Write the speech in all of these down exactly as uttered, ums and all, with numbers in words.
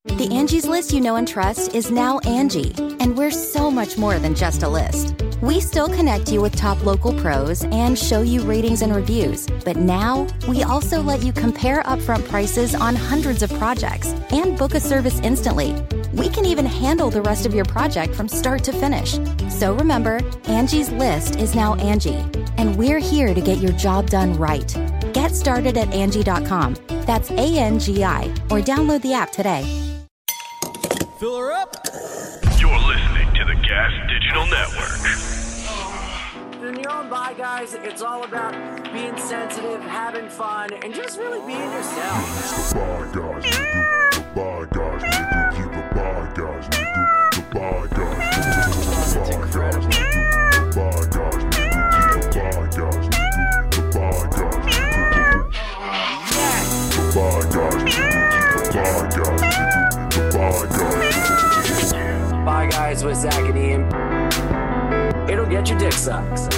The Angie's List you know and trust is now Angie, and we're so much more than just a list. We still connect you with top local pros and show you ratings and reviews, but now we also let you compare upfront prices on hundreds of projects and book a service instantly. We can even handle the rest of your project from start to finish. So remember, Angie's List is now Angie, and we're here to get your job done right. Get started at Angie dot com. That's A N G I, or download the app today. Fill her up. You're listening to the Gas Digital Network. In your own Bye Guys, it's all about being sensitive, having fun, and just really being yourself. The Bye Guys, nigga. The Bye Guys, nigga. You the Bye Guys, nigga. The Bye Guys, nigga. The Bye Guys, nigga. The Bye Guys, nigga. You the Bye Guys, nigga. The Bye Guys, nigga. The Bye Guys, nigga. The Bye Guys, nigga. The Bye Guys. Bye Guys with Zach and Ian. It'll get your dick sucked.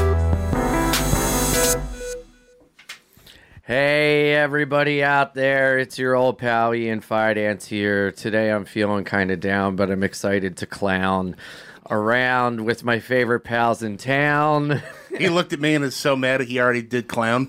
Hey everybody out there, it's your old pal Ian Fidance here. Today I'm feeling kind of down, but I'm excited to clown around with my favorite pals in town. He looked at me and is so mad he already did clown.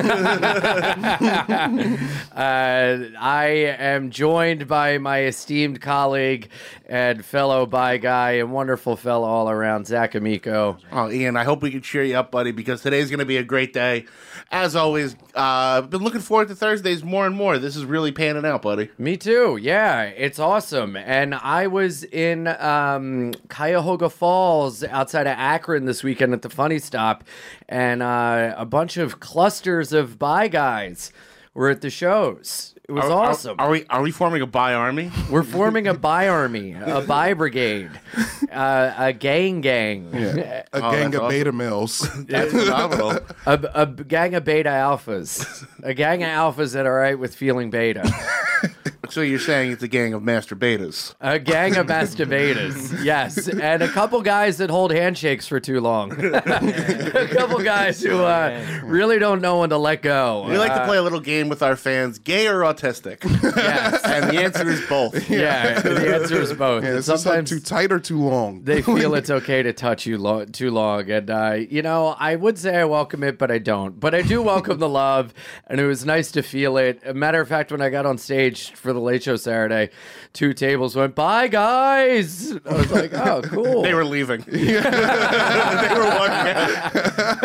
uh, I am joined by my esteemed colleague and fellow Bye Guy and wonderful fellow all around, Zach Amico. Oh, Ian, I hope we can cheer you up, buddy, because today's going to be a great day. As always, uh, I've been looking forward to Thursdays more and more. This is really panning out, buddy. Me too. Yeah, it's awesome. And I was in um, Cuyahoga Falls outside of Akron this weekend at the Funny Stop, and uh, a bunch of clusters of Bye Guys were at the shows. It was are, awesome. Are, are we are we forming a Bye Army? We're forming a Bye Army, a Bye Brigade, uh, a gang gang. Yeah. A oh, gang of awesome. beta males. That's phenomenal. A, a gang of beta alphas. A gang of alphas that are right with feeling beta. So you're saying it's a gang of master betas? A gang of master betas, yes. And a couple guys that hold handshakes for too long. A couple guys who uh, really don't know when to let go. We like uh, to play a little game with our fans, gay or autistic? Yes. And the answer is both. Yeah, the answer is both. Yeah, And is this sometimes too tight or too long? they feel it's okay to touch you lo- too long. And, uh, you know, I would say I welcome it, but I don't. But I do welcome the love, and it was nice to feel it. A matter of fact, when I got on stage for the Late Show Saturday, two tables went, "Bye, guys." I was like, oh, cool. They were leaving. They were walking out.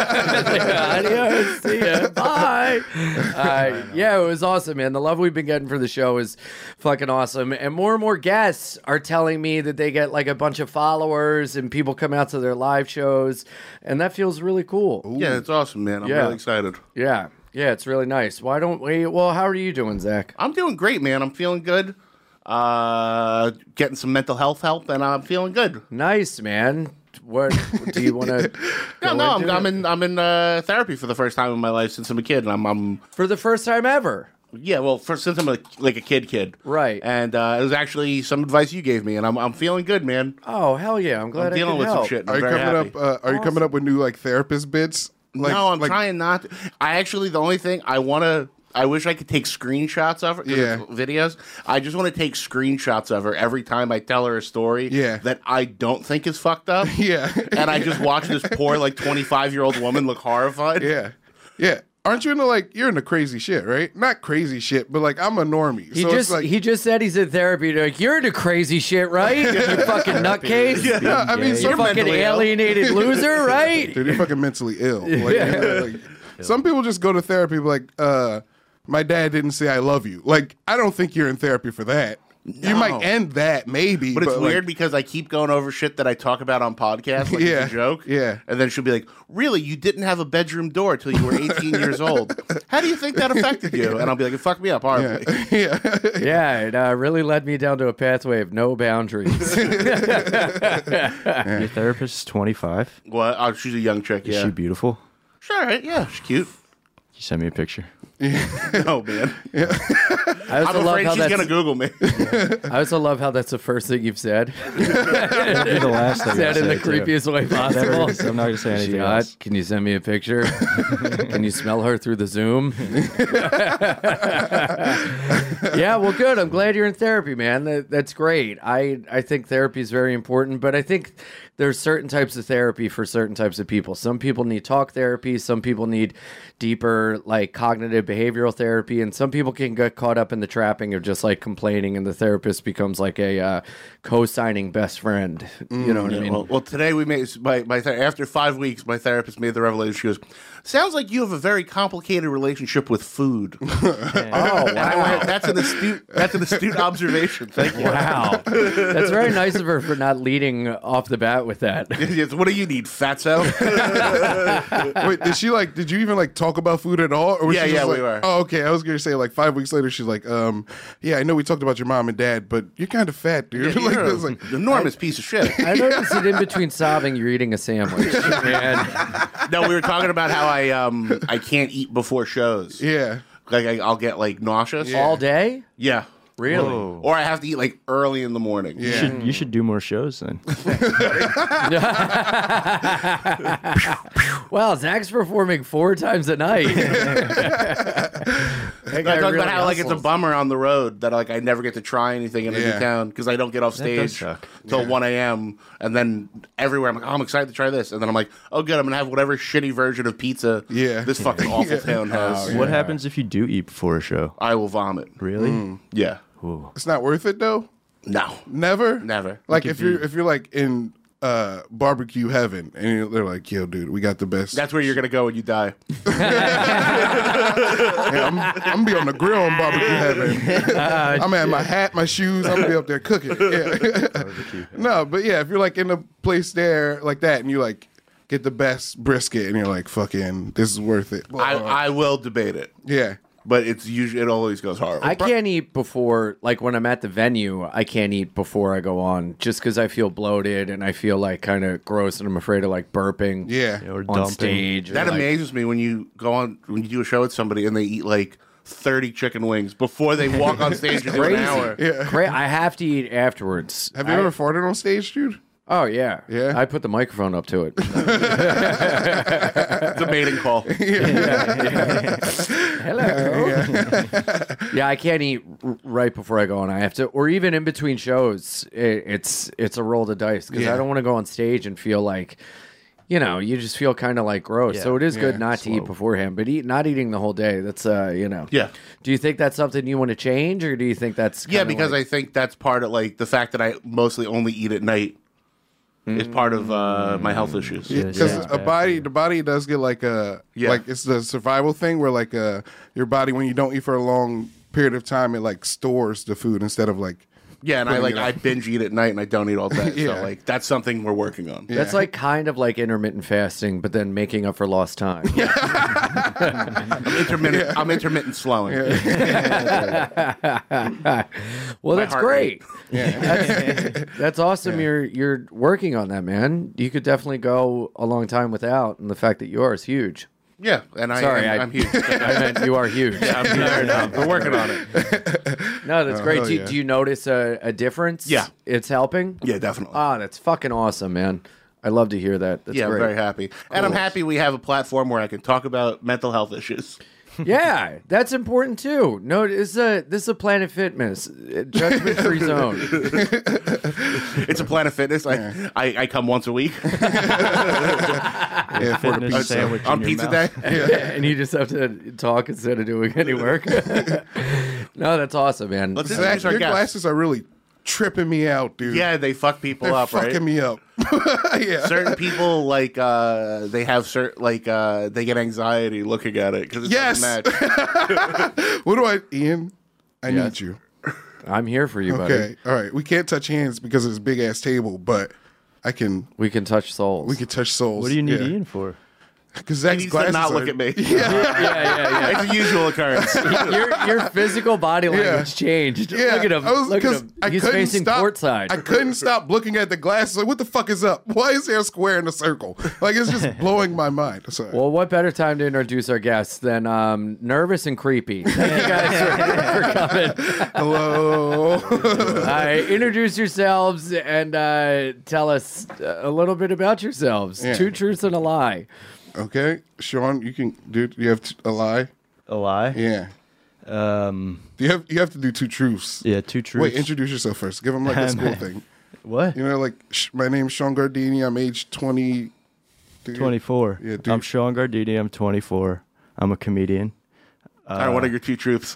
Adios. See ya. Bye. Uh, yeah, it was awesome, man. The love we've been getting for the show is fucking awesome. And more and more guests are telling me that they get like a bunch of followers and people come out to their live shows. And that feels really cool. Yeah, it's awesome, man. I'm Yeah. really excited. Yeah. Yeah, it's really nice. Why don't we? Well, how are you doing, Zach? I'm doing great, man. I'm feeling good. Uh, getting some mental health help, and I'm feeling good. Nice, man. What do you want to? No, no, I'm, I'm in I'm in uh, therapy for the first time in my life since I'm a kid, and I'm, I'm for the first time ever. Yeah, well, for, since I'm a, like a kid, kid, right? And uh, it was actually some advice you gave me, and I'm I'm feeling good, man. Oh hell yeah! I'm glad I'm I dealing could with help. some shit. And Are I'm you very coming happy. up? Uh, are awesome. you coming up with new like therapist bits? Like, no, I'm like, trying not. To. I actually the only thing I want to. I wish I could take screenshots of her, yeah. videos. I just want to take screenshots of her every time I tell her a story yeah. that I don't think is fucked up. Yeah. And I just watch this poor, like, twenty-five-year-old woman look horrified. Yeah. Yeah. Aren't you into, like, you're into crazy shit, right? Not crazy shit, but, like, I'm a normie. He so just it's like, he just said he's in therapy. Like, you're into crazy shit, right? You fucking nutcase. Yeah, I mean, You some, fucking alienated loser, right? dude, you're fucking mentally ill. Like, Yeah. you know, like, some people just go to therapy like, uh, my dad didn't say I love you. Like, I don't think you're in therapy for that. No. You might end that, maybe. But it's like, weird because I keep going over shit that I talk about on podcasts, like Yeah, it's a joke. yeah. And then she'll be like, really, you didn't have a bedroom door till you were eighteen years old. How do you think that affected you? And I'll be like, it fucked me up horribly. Yeah. Yeah, it uh, really led me down to a pathway of no boundaries. Your therapist is twenty-five. What? Oh, she's a young chick, Is yeah. she beautiful? She's all right, yeah, she's cute. You send me a picture. Oh, man. I also I'm love afraid how she's that's, going to Google me. I also love how that's the first thing you've said. That'd be the last thing I Said in the say, too. creepiest way Whatever possible. it is, I'm not going to say Is she anything hot? else. Can you send me a picture? Can you smell her through the Zoom? Yeah, well, good. I'm glad you're in therapy, man. That, that's great. I, I think therapy is very important, but I think there's certain types of therapy for certain types of people. Some people need talk therapy. Some people need deeper, like, cognitive behavioral therapy. And some people can get caught up in the trapping of just, like, complaining, and the therapist becomes, like, a uh, co-signing best friend. You know what I mean? Well, well, today we made, my, my th- after five weeks, my therapist made the revelation. She goes, sounds like you have a very complicated relationship with food. Oh, And I wow. went, that's an astute, that's an astute observation. Thank you. Wow. That's very nice of her for not leading off the bat with that. Yes, what do you need, fatso? Wait, did she like? Did you even like talk about food at all? Or was Yeah, she yeah, just we like, were. Oh, okay. I was gonna say like five weeks later, she's like, um, yeah, I know we talked about your mom and dad, but you're kind of fat, dude. like, You're it's like, an enormous piece of shit. I noticed that in between sobbing, you're eating a sandwich. And No, we were talking about how I um I can't eat before shows. yeah. Like I, I'll get like nauseous. all day? Yeah. Really? Whoa. Or I have to eat like early in the morning. Yeah. You should, you should do more shows then. Well, Zach's performing four times a night. I talk about how like it's a bummer on the road that like I never get to try anything in a Yeah. new town because I don't get off That does stage suck. till one a.m. and then everywhere I'm like, oh, I'm excited to try this, and then I'm like, oh good, I'm gonna have whatever shitty version of pizza Yeah. this fucking awful Yeah. town has. What happens if you do eat before a show? I will vomit. Really? Yeah. Ooh. It's not worth it though. No. Never. Never. Like could if you're be- if you're like in uh barbecue heaven and you're, they're like, yo, dude, we got the best. That's where you're gonna go when you die. Yeah, I'm, I'm gonna be on the grill in barbecue heaven. I'm gonna have my hat, my shoes. I'm gonna be up there cooking. Yeah. No, but yeah, if you're like in a place there like that and you like get the best brisket and you're like, fucking, this is worth it. I, I will debate it, yeah. but it's usually it always goes horrible. I can't eat before, like when I'm at the venue, I can't eat before I go on just because I feel bloated and I feel like kind of gross and I'm afraid of like burping Yeah. Or on dumping. stage. or, that like- amazes me when you go on when you do a show with somebody and they eat like thirty chicken wings before they walk on stage and do an Crazy. hour. Yeah. Cra- I have to eat afterwards. Have you I- ever farted on stage, dude? Oh, yeah. Yeah? I put the microphone up to it. It's a mating call. Hello. Yeah, I can't eat r- right before I go on. I have to, or even in between shows. It, it's it's a roll of the dice because Yeah. I don't want to go on stage and feel like, you know, you just feel kind of like gross. Yeah. So it is Yeah, good not to eat slow. beforehand, but eat not eating the whole day. That's uh, you know. Yeah. Do you think that's something you want to change, or do you think that's Yeah, kinda because like, I think that's part of like the fact that I mostly only eat at night is part of uh, my health issues. Yeah. Because Yeah. a body, the body does get like a Yeah. like it's the survival thing where like uh your body when you don't eat for a long period of time it like stores the food instead of like Yeah, and I Putting like it I binge eat at night and I don't eat all day. Yeah. So like that's something we're working on. That's like kind of like intermittent fasting, but then making up for lost time. I'm intermittent. I'm intermittent slowing. Well, that's heart great. yeah. That's, that's awesome. You're you're working on that, man. You could definitely go a long time without, and the fact that you are is huge. Yeah, and I, Sorry, I'm, I- I'm huge. I meant you are huge. I'm huge. No, we're working on it. No, that's great. hell Do, you- yeah. do you notice a, a difference? Yeah. it's helping. Yeah, definitely. Ah, that's fucking awesome, man. I love to hear that. That's yeah, I'm great. very happy, and I'm happy we have a platform where I can talk about mental health issues. Yeah, that's important too. No, this is a this is a Planet Fitness judgment free zone. It's a Planet Fitness. I, I, I come once a week Yeah, for the Fitness pizza. sandwich on in your pizza mouth. day. And you just have to talk instead of doing any work. No, that's awesome, man. Let's Zach, introduce our your guest. glasses are really tripping me out, dude. Yeah, they fuck people They're up, fucking right? me up. Yeah. Certain people like uh, they have certain like uh, they get anxiety looking at it because it Yes. doesn't match. What do I, Ian? I Yes. need you. I'm here for you, buddy. Okay, all right. We can't touch hands because of this big ass table, but I can. We can touch souls. We can touch souls. What do you need yeah. Ian for? Because He Zach's needs to glasses not look are- at me. Yeah. yeah, yeah, yeah. It's a usual occurrence. your your physical body language changed. Yeah, Look at him. I was- Look at 'cause him. I He's couldn't facing stop, courtside. I couldn't stop looking at the glasses. Like, what the fuck is up? Why is there a square in a circle? Like, it's just blowing my mind. Sorry. Well, what better time to introduce our guests than um, nervous and creepy? Thank you guys for, for coming. Hello. Uh, introduce yourselves and uh, tell us a little bit about yourselves. Yeah. Two truths and a lie. Okay, Sean, you can do. You have t- a lie. A lie? Yeah. Um, You have you have to do two truths. yeah, two truths. Wait, introduce yourself first. Give them like a school thing. What? You know, like sh- my name's Sean Gardini. I'm age twenty. twenty-four. Yeah, dude. I'm Sean Gardini. I'm twenty-four. I'm a comedian. All right, what are your two truths?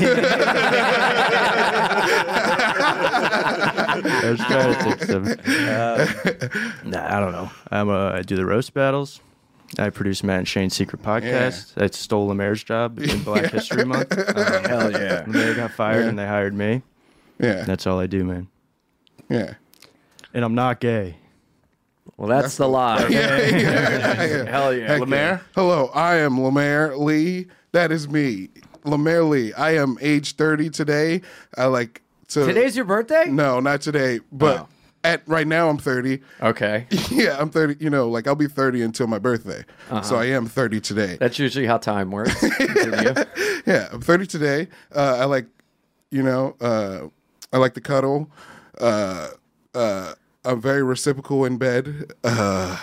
I was trying to think of them. Uh, nah, I don't know. I'm a, I do the roast battles. I produce Matt and Shane's Secret Podcast. I stole Lemaire's job in Black History Month. Uh, Hell yeah. Lemaire got fired Yeah. and they hired me. Yeah, That's all I do, man. yeah. And I'm not gay. Well, that's, the lie. Yeah, yeah, yeah. Hell yeah. Heck Lemaire? yeah. Hello, I am Lemaire Lee. That is me, Lemaire Lee. I am age thirty today. I like to. Today's your birthday? No, not today. But Oh. at right now, I'm thirty. Okay. Yeah, I'm thirty. You know, like I'll be thirty until my birthday. Uh-huh. So I am thirty today. That's usually how time works. Continue. Yeah, I'm thirty today. Uh, I like, you know, uh, I like to cuddle. Uh, uh, I'm very reciprocal in bed. Uh,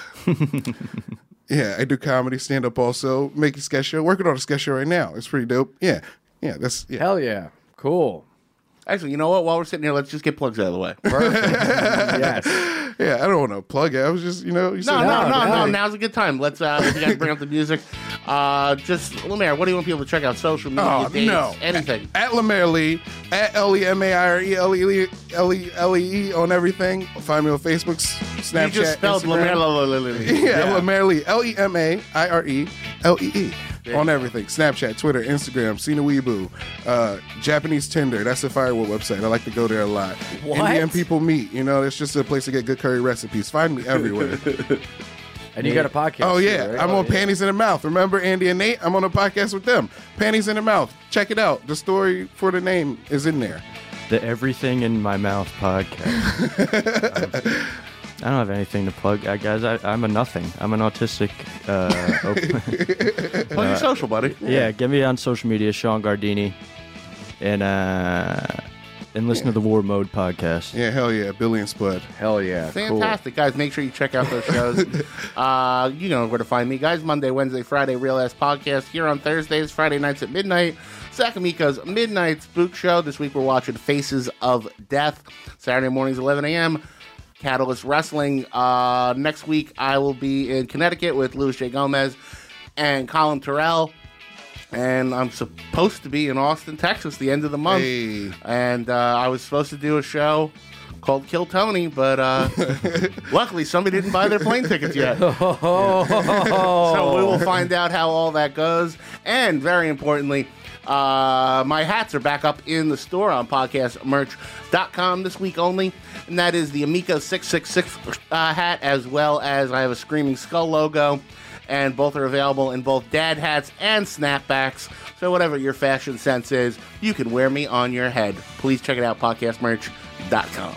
yeah, I do comedy, stand up also, make a sketch show. Working on a sketch show right now. It's pretty dope. Yeah, yeah, that's yeah. Hell yeah. Cool. Actually, you know what? While we're sitting here, let's just get plugs out of the way. Perfect. Yes. Yeah, I don't want to plug it. I was just, you know, you No, said, no, no, no, no. no. Now's a good time. Let's, uh, if you guys bring up the music, uh, just, Lemaire, what do you want people to check out? Social media, Oh, dates, no. anything. At Lemaire Lee, at L E M A I R E L E L E L E E on everything. Find me on Facebook, S- Snapchat, You just spelled Instagram. Lemaire. la- la- la- la- la- Yeah, Lemaire Lee. L E M A I R E L E E. On everything. Snapchat, Twitter, Instagram, Sina Weebu, uh, Japanese Tinder. That's the Firewood website. I like to go there a lot. What? Indian people meet. You know, it's just a place to get good curry recipes. Find me everywhere. And you got a podcast. Oh, too, yeah. right? I'm on Panties in the Mouth. Remember Andy and Nate? I'm on a podcast with them. Panties in the Mouth. Check it out. The story for the name is in there. The Everything in My Mouth podcast. Um, I don't have anything to plug, uh, guys. I, I'm a nothing. I'm an autistic. Uh, op- Plug your social, buddy. yeah, get me on social media, Sean Gardini, and uh, and listen to the War Mode podcast. Yeah, hell yeah. Billy and Spud. Hell yeah. Fantastic, guys. Make sure you check out those shows. uh, you know where to find me, guys. Monday, Wednesday, Friday, Real Ass Podcast. Here on Thursdays, Friday nights at midnight. Sakamiko's Midnight Spook Show. This week we're watching Faces of Death. Saturday mornings, eleven a.m. Catalyst Wrestling. Uh, next week I will be in Connecticut with Louis J. Gomez and Colin Terrell. And I'm supposed to be in Austin, Texas, the end of the month. Hey. And uh, I was supposed to do a show called Kill Tony, but uh, luckily somebody didn't buy their plane tickets yet. So we will find out how all that goes. And very importantly, uh, my hats are back up in the store on podcast merch dot com this week only. And that is the Amico six six six uh, hat, as well as I have a Screaming Skull logo. And both are available in both dad hats and snapbacks. So whatever your fashion sense is, you can wear me on your head. Please check it out, podcast merch dot com.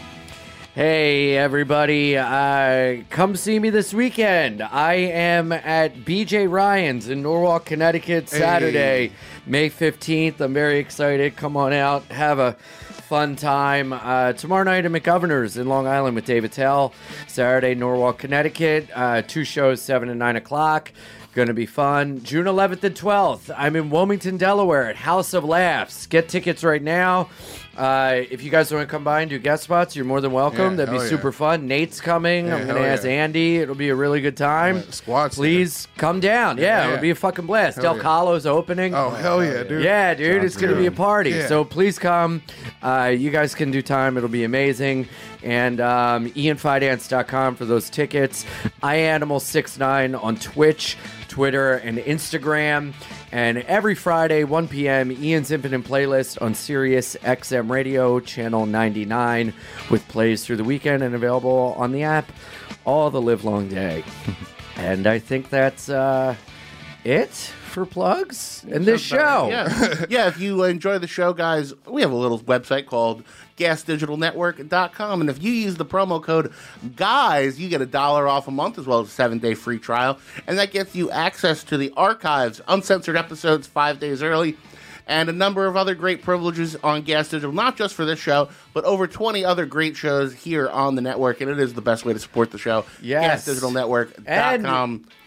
Hey, everybody. Uh, come see me this weekend. I am at B J Ryan's in Norwalk, Connecticut, Saturday, May fifteenth. I'm very excited. Come on out. Have a fun time. Uh, tomorrow night at McGovernor's in Long Island with David Tell. Saturday, Norwalk, Connecticut. Uh, two shows, seven and nine o'clock. Going to be fun. June eleventh and twelfth, I'm in Wilmington, Delaware at House of Laughs. Get tickets right now. Uh, if you guys want to come by and do guest spots, you're more than welcome. Yeah, That'd be hell super yeah. fun. Nate's coming. Yeah, I'm going to hell ask yeah. Andy. It'll be a really good time. Yeah, squad's Please come down. Yeah, Yeah, it'll yeah. be a fucking blast. Hell Del yeah. Colo's opening. Oh, hell yeah, dude. Yeah, dude, it's going to be a party. Yeah. So please come. Uh, you guys can do time. It'll be amazing. And um, ian fidance dot com for those tickets. i animal sixty-nine on Twitch, Twitter, and Instagram. And every Friday, one p.m., Ian's Infinite Playlist on Sirius X M Radio, Channel ninety-nine, with plays through the weekend and available on the app all the live long day. And I think that's uh, it for plugs in this show. Yeah. Yeah, if you enjoy the show, guys, we have a little website called gas digital network dot com. And if you use the promo code GUYS, you get a dollar off a month as well as a seven-day free trial. And that gets you access to the archives, uncensored episodes five days early, and a number of other great privileges on Gas Digital, not just for this show, but over twenty other great shows here on the network. And it is the best way to support the show. Yes. gas digital network dot com.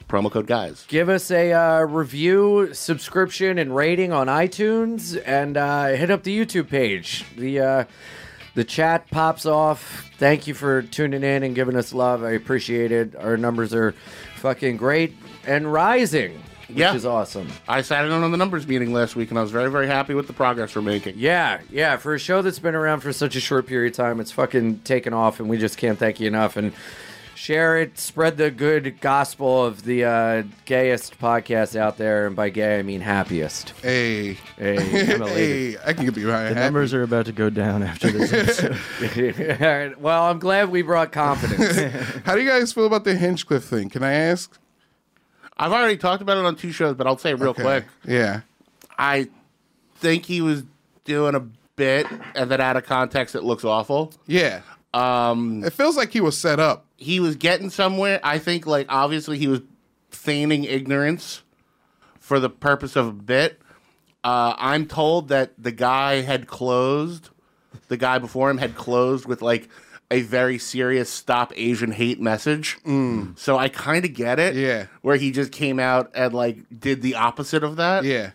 promo code guys. Give us a uh, review, subscription, and rating on iTunes, and uh, hit up the YouTube page. The uh, the chat pops off. Thank you for tuning in and giving us love. I appreciate it. Our numbers are fucking great and rising, which Yeah. is awesome. I sat in on the numbers meeting last week, and I was very, very happy with the progress we're making. Yeah, yeah. For a show that's been around for such a short period of time, it's fucking taken off, and we just can't thank you enough. And share it, spread the good gospel of the uh, gayest podcast out there, and by gay I mean happiest. Hey, Hey, I'm hey, I can get behind. The numbers are about to go down after this episode. Well, I'm glad we brought confidence. How do you guys feel about the Hinchcliffe thing? Can I ask? I've already talked about it on two shows, but I'll say it real Okay. quick. Yeah. I think he was doing a bit, and then out of context, it looks awful. Yeah. Um, It feels like he was set up. he was getting somewhere. I think, like, obviously he was feigning ignorance for the purpose of a bit. Uh, I'm told that the guy had closed, the guy before him had closed with, like, a very serious stop Asian hate message. Mm. So I kind of get it. Yeah. Where he just came out and, like, did the opposite of that. Yeah.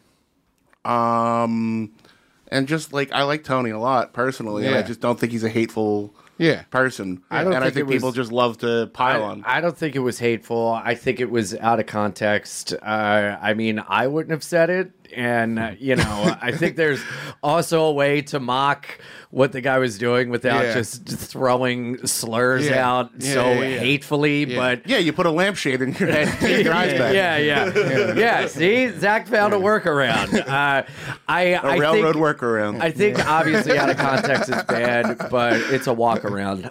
Um, and just, like, I like Tony a lot, personally, and Yeah. I just don't think he's a hateful Yeah. person. I don't and I think think it people was- just love to pile I, on. I don't think it was hateful. I think it was out of context. Uh, I mean, I wouldn't have said it. And, uh, you know, I think there's also a way to mock what the guy was doing without Yeah. just throwing slurs Yeah. out Yeah, so yeah, yeah. hatefully. Yeah. But Yeah, you put a lampshade in your head, take your eyes back. yeah, yeah, yeah. See, Zach found a workaround. Uh, I, A I railroad think, workaround. I think obviously out of context it's bad, but it's a walk around.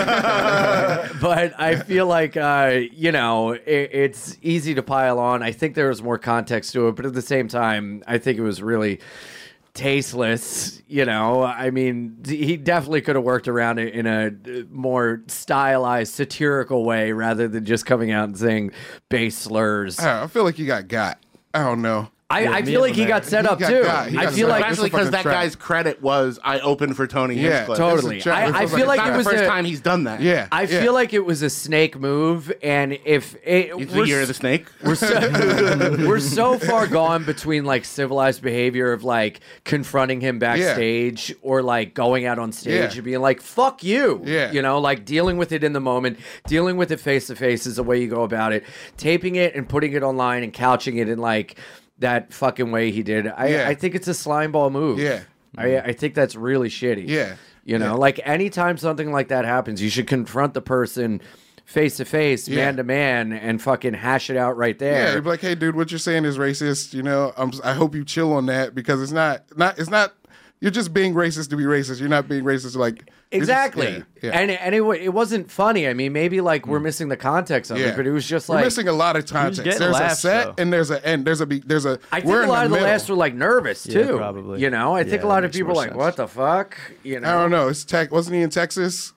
Um, but I feel like uh, you know it, it's easy to pile on. I think there was more context to it, but at the same time, I think it was really tasteless. You know, I mean, he definitely could have worked around it in a more stylized, satirical way rather than just coming out and saying base slurs. I, don't know, I feel like he got got. I don't know. I, Yeah, I me feel like and he the got man. set He up got too. got. He I got feel set like up. Especially It's a because fucking that trap. guy's credit was, I opened for Tony Yeah, Hinchcliffe. totally. It's a trap. I, It I feels feel like like a it trap. was the first a, time he's done that. Yeah. I yeah. feel like it was a snake move, and if it, It's we're the year s- of the snake. We're so, we're so far gone between like civilized behavior of like confronting him backstage or like going out on stage Yeah. and being like "fuck you," Yeah. you know, like dealing with it in the moment, dealing with it face to face is the way you go about it. Taping it and putting it online and couching it in like that fucking way he did. I, Yeah. I think it's a slime ball move. Yeah. I, I think that's really shitty. Yeah. You know, Yeah. like anytime something like that happens, you should confront the person face to face, Yeah. man to man, and fucking hash it out right Yeah, there. you'd be like, "Hey, dude, what you're saying is racist. You know, I'm, I hope you chill on that because it's not, not, it's not. You're just being racist to be racist. You're not being racist like you're just- Exactly. yeah, yeah. And and it, wa- it wasn't funny. I mean, maybe like we're missing the context of Yeah. it, but it was just We're like missing a lot of context. getting There's laughs, a set though. and there's a end. There's a be- there's a. I think we're a in lot of the middle. laughs were like nervous Yeah, too. probably. You know, I think Yeah, a lot that of makes people are more like, sense. "What the fuck?" You know. I don't know. It's tech. Wasn't he in Texas?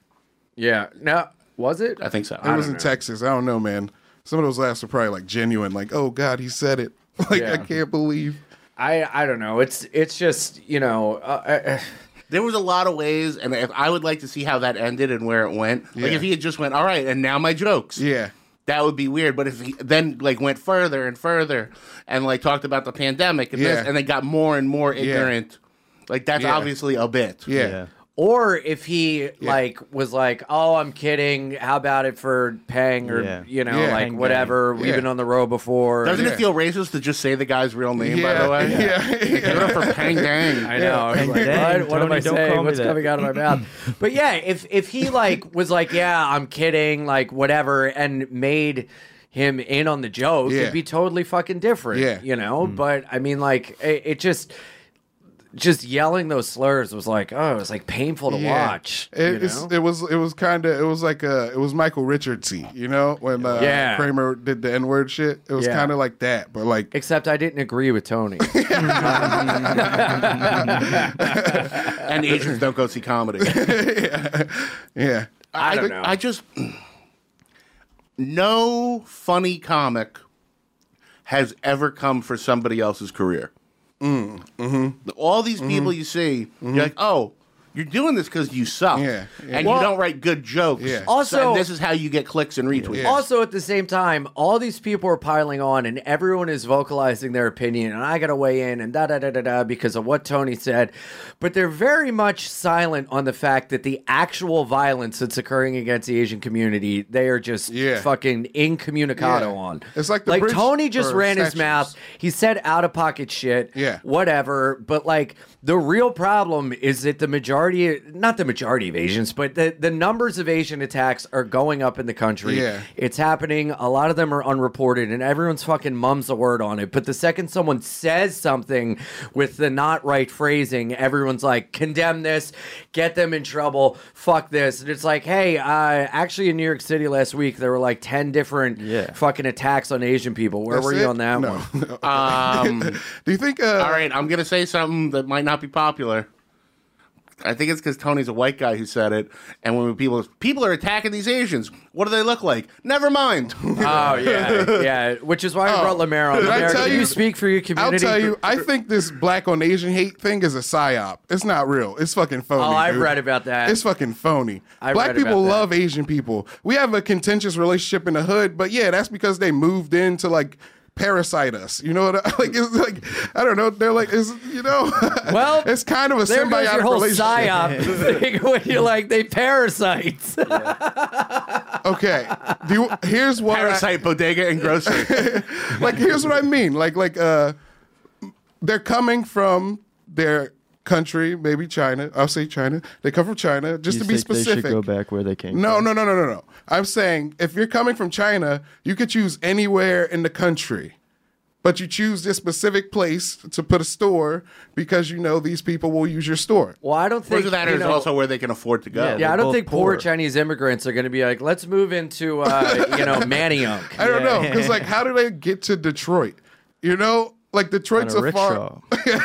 Yeah. No. Was it? I think so. It was in Texas. I don't know, man. Some of those laughs are probably like genuine. Like, oh God, he said it. Like, Yeah. I can't believe. I I don't know. It's it's just you know. Uh, uh, There was a lot of ways, and if I would like to see how that ended and where it went. Like Yeah. if he had just went, all right, and now my jokes. Yeah. That would be weird. But if he then like went further and further and like talked about the pandemic and Yeah. this, and they got more and more ignorant, like that's Yeah. obviously a bit. Yeah. Yeah. Or if he like was like, "Oh, I'm kidding. How about it for Peng or Yeah. you know, Yeah. like Peng whatever. We've Yeah. been on the road before." Doesn't Yeah. it feel racist to just say the guy's real name, by Yeah. the way? Yeah. Give it up for Pang Dang. I know. I was Peng like, dang, what, what am Tony, I don't saying? call me What's that. coming out of my mouth? But yeah, if if he like was like, "Yeah, I'm kidding," like whatever, and made him in on the joke, Yeah. it'd be totally fucking different. Yeah. You know. But I mean, like it, it just. Just yelling those slurs was like, oh, it was like painful to Yeah. watch. It, you it's, know? it was it was kind of it was like a it was Michael Richardsy, you know, when uh, Yeah. Kramer did the N word shit. It was Yeah. kind of like that, but like Except I didn't agree with Tony. And Asians don't go see comedy. yeah, I don't think- know. I just no funny comic has ever come for somebody else's career. Mm, mm-hmm. All these people you see, you're like, oh, You're doing this because you suck. Yeah, yeah. And Well- you don't write good jokes. Yeah. Also- So- and this is how you get clicks and retweets. Yeah. Also, at the same time, all these people are piling on, and everyone is vocalizing their opinion, and I got to weigh in, and da da da da da because of what Tony said. But they're very much silent on the fact that the actual violence that's occurring against the Asian community, they are just Yeah. fucking incommunicado Yeah. on. It's like the like bridge Tony just or ran his statues. mouth. He said out of pocket shit. Yeah. Whatever. But like the real problem is that the majority, not the majority of Asians, but the, the numbers of Asian attacks are going up in the country. Yeah. It's happening. A lot of them are unreported, and everyone's fucking mums the word on it. But the second someone says something with the not right phrasing, everyone's like, condemn this, get them in trouble, fuck this. And it's like, hey, uh, actually in New York City last week, there were like ten different Yeah. fucking attacks on Asian people. Where That's were you it? on that No. one? Um, Do you think? Uh, all right, I'm going to say something that might not be popular. I think it's because Tony's a white guy who said it. And when people people are attacking these Asians, what do they look like? Never mind. Oh, yeah. Yeah. Which is why I Oh, brought Lemaire on. did I Lemaire, tell can you- you speak for your I'll community? tell you, I think this black on Asian hate thing is a psyop. It's not real. It's fucking phony. Oh, I've dude. read about that. It's fucking phony. I Black read people about that. love Asian people. We have a contentious relationship in the hood, but yeah, that's because they moved in to like parasite us. You know what? I, like it's like I don't know. They're like, is you know? Well, it's kind of a There goes symbiotic your whole relationship. psyop thing when you're like, they parasites. Okay, do you, here's what I- Parasite, bodega, and grocery. like here's what I mean. Like like uh, they're coming from their country, maybe China. I'll say China. They come from China. Just You to be think specific. They should go back where they came No, from. no, no, no, no, no. I'm saying if you're coming from China, you could choose anywhere in the country. But you choose this specific place to put a store because you know these people will use your store. Well, I don't think Where's that you is know, also where they can afford to go. Yeah, Yeah, They're I don't both think poor poor. Chinese immigrants are going to be like, let's move into, uh, you know, Manayunk. I don't know because like, how do they get to Detroit? You know, like Detroit's On a a far.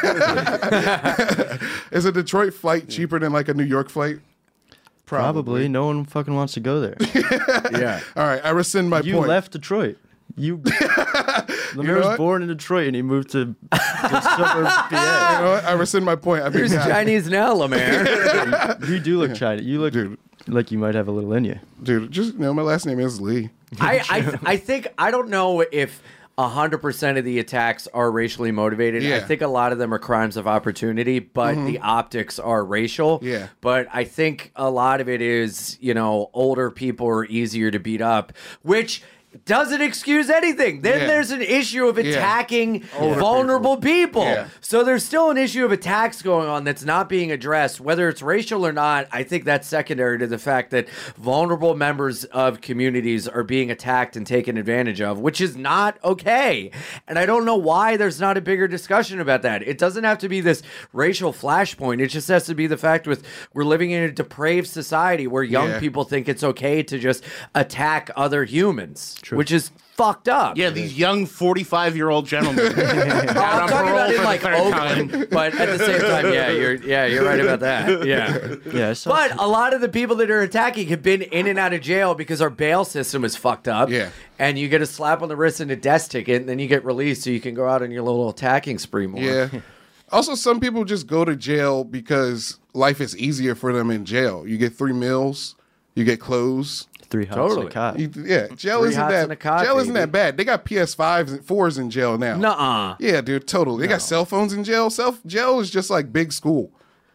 rickshaw. Is a Detroit flight cheaper than like a New York flight? Probably. No one fucking wants to go there. Yeah. All right, I rescind my You point. left Detroit. You. Lemaire know was what? born in Detroit and he moved to the suburbs of You P A. know what? I rescind my point. I mean, Who's Chinese now, Lemaire? You do look Chinese. You look Dude. like you might have a little in you. dude, just you know, my last name is Lee. I, I, I think, I don't know if one hundred percent of the attacks are racially motivated. I Yeah. think a lot of them are crimes of opportunity, but the optics are racial. Yeah. But I think a lot of it is, you know, older people are easier to beat up, which doesn't excuse anything. Then Yeah. there's an issue of Yeah. attacking vulnerable people. Yeah. So there's still an issue of attacks going on that's not being addressed. Whether it's racial or not, I think that's secondary to the fact that vulnerable members of communities are being attacked and taken advantage of, which is not okay. And I don't know why there's not a bigger discussion about that. It doesn't have to be this racial flashpoint. It just has to be the fact with we're living in a depraved society where young Yeah. people think it's okay to just attack other humans, which is fucked up. Yeah, these young forty-five-year-old gentlemen. I'm talking about it like Oakland, but at the same time, yeah, you're yeah, you're right about that. Yeah, Yeah, I saw but a lot of the people that are attacking have been in and out of jail because our bail system is fucked up. Yeah. and you get a slap on the wrist and a desk ticket, and then you get released, so you can go out on your little attacking spree more. Yeah. Also, some people just go to jail because life is easier for them in jail. You get three meals, you get clothes. three hots Totally. and a cot. You, yeah, jail Three isn't hots that and a cot, jail isn't baby. that bad. They got P S fives and fours in jail now. Nuh-uh. Yeah, dude, totally. They got cell phones in jail. Self jail is just like big school.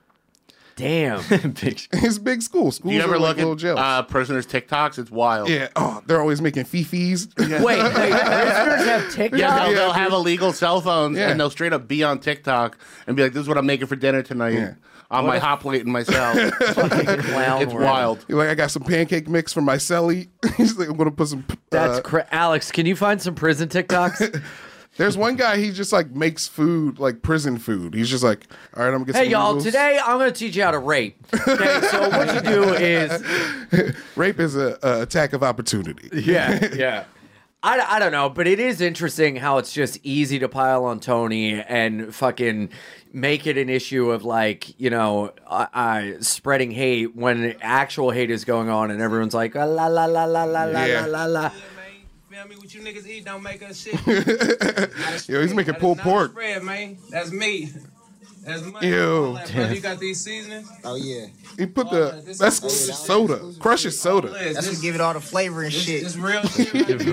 Damn. Big sh- It's big school. Schools Do you ever are like look little at jails. uh, prisoners' TikToks? It's wild. yeah. Oh, they're always making fifis. Wait, wait, prisoners have TikTok? Yeah, they'll, Yeah, they'll dude. have illegal cell phones Yeah. and they'll straight up be on TikTok and be like, "This is what I'm making for dinner tonight Yeah. on my hot plate in my cell." Clown It's world. wild. You're like, I got some pancake mix from my celly. He's like, I'm gonna put some. That's uh, cra- Alex, can you find some prison TikToks? There's one guy. He just like makes food, like prison food. He's just like, all right, I'm gonna get Hey, some y'all, noodles." today I'm going to teach you how to rape. Okay, so what you do is... Rape is a, a attack of opportunity. Yeah, yeah. I, I don't know, but it is interesting how it's just easy to pile on Tony and fucking make it an issue of like, you know, uh, uh, spreading hate when actual hate is going on and everyone's like, la la la la la la la Yeah. la la. Feel me? What you niggas eat don't make us shit. Yo, he's making pulled pork. Spread, man. That's me. Has the money. Ew. All that, brother. You got these seasonings? Oh yeah. He put the that's soda. Crush's soda. That's what give it all the flavor and shit. It's real shit.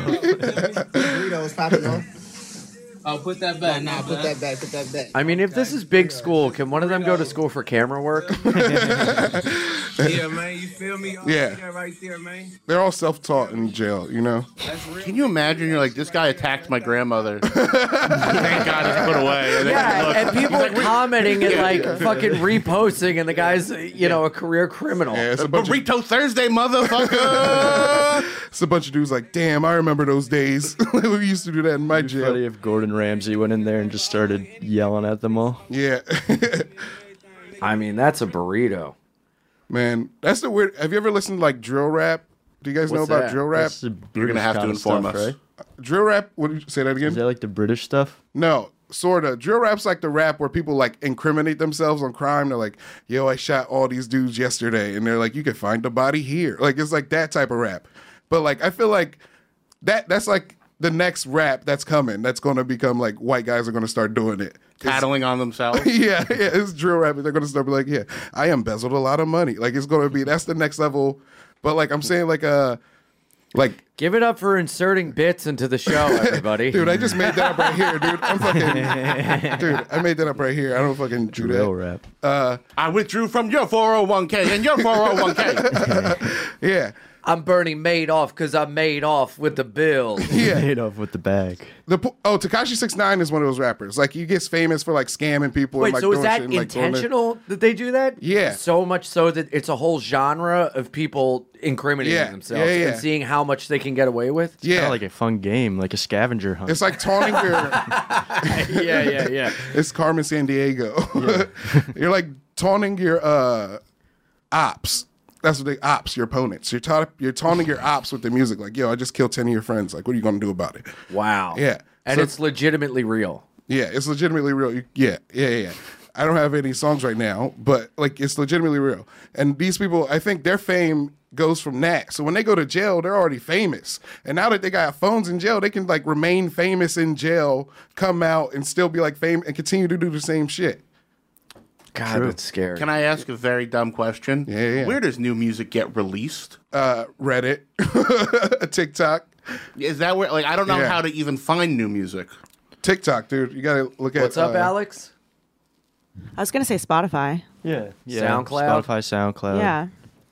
Burritos popping off. Oh, put that back. Nah, put that back. Put that back. I mean, if this is big school, can one of them go to school for camera work? Yeah, man. You feel me? All Yeah. that right there, man. They're all self-taught in jail, you know. Can you imagine? You're like, this guy attacked my grandmother. Thank God it's put away. And then Yeah, you look, and people he's like, commenting and like fucking reposting, and the guy's, you know, a career criminal. Yeah, it's a bunch of, Burrito Thursday, motherfucker. it's a bunch of dudes like, damn, I remember those days. We used to do that in my It'd be jail. funny if Gordon Ramsay went in there and just started yelling at them all. Yeah. I mean, that's a burrito. Man, that's the weird. Have you ever listened to like drill rap? Do you guys know What's about that? drill rap? That's the You're British gonna have to kinda inform stuff, us. right? Drill rap. What did you say that again? Is that like the British stuff? No, sorta. Drill rap's like the rap where people like incriminate themselves on crime. They're like, "Yo, I shot all these dudes yesterday," and they're like, "You can find the body here." Like it's like that type of rap. But like I feel like that that's like the next rap that's coming. That's going to become like white guys are going to start doing it. Tattling on themselves. yeah, yeah, it's drill rap. They're going to start be like, "Yeah, I embezzled a lot of money." Like it's going to be that's the next level. But like I'm saying, like uh, like. Give it up for inserting bits into the show, everybody. Dude, I just made that up right here, dude. I'm fucking, dude. I made that up right here. I don't fucking do that. Drill rap. Uh, I withdrew from your four oh one k and your four oh one k. yeah, I'm Bernie Madoff because I made off with the bill. yeah. Made off with the bag. The po- oh, Tekashi six nine is one of those rappers. Like he gets famous for like scamming people. Wait, and, like, so is doing that shit and, like, doing it- intentional that they do that? Yeah. So much so that it's a whole genre of people incriminating Yeah, themselves yeah, yeah. and seeing how much they can get away with? Yeah, Kinda like a fun game, like a scavenger hunt. it's like taunting your. yeah, yeah, yeah. It's Carmen San Diego. You're like taunting your uh, ops. That's what they ops, your opponents. You're, ta- you're taunting your ops with the music. Like, yo, I just killed ten of your friends. Like, what are you going to do about it? Wow. Yeah. And So- it's legitimately real. Yeah, it's legitimately real. You, yeah, yeah, yeah, yeah. I don't have any songs right now, but like it's legitimately real. And these people, I think their fame goes from that. So when they go to jail, they're already famous. And now that they got phones in jail, they can like remain famous in jail, come out and still be like famous and continue to do the same shit. God, that's scary. Can I ask a very dumb question? Yeah, yeah. Where does new music get released? Uh, Reddit, TikTok, Is that where, like, I don't know Yeah. how to even find new music. TikTok, dude. You gotta look at What's up, uh, Alex? I was gonna say Spotify. Yeah. yeah. SoundCloud? Spotify, SoundCloud. Yeah.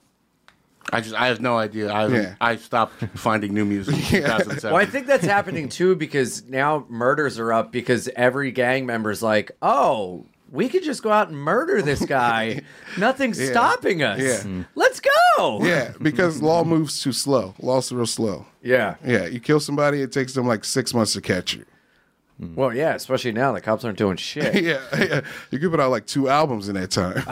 I just, I have no idea. I, Yeah. I stopped finding new music in two thousand seven. Well, I think that's happening too because now murders are up because every gang member's like, oh, we could just go out and murder this guy. Nothing's Yeah. stopping us. Yeah. Mm. Let's go. Yeah, because law moves too slow. Law's real slow. Yeah. Yeah, you kill somebody, it takes them like six months to catch you. Well, yeah, especially now the cops aren't doing shit. yeah, yeah, you could put out like two albums in that time.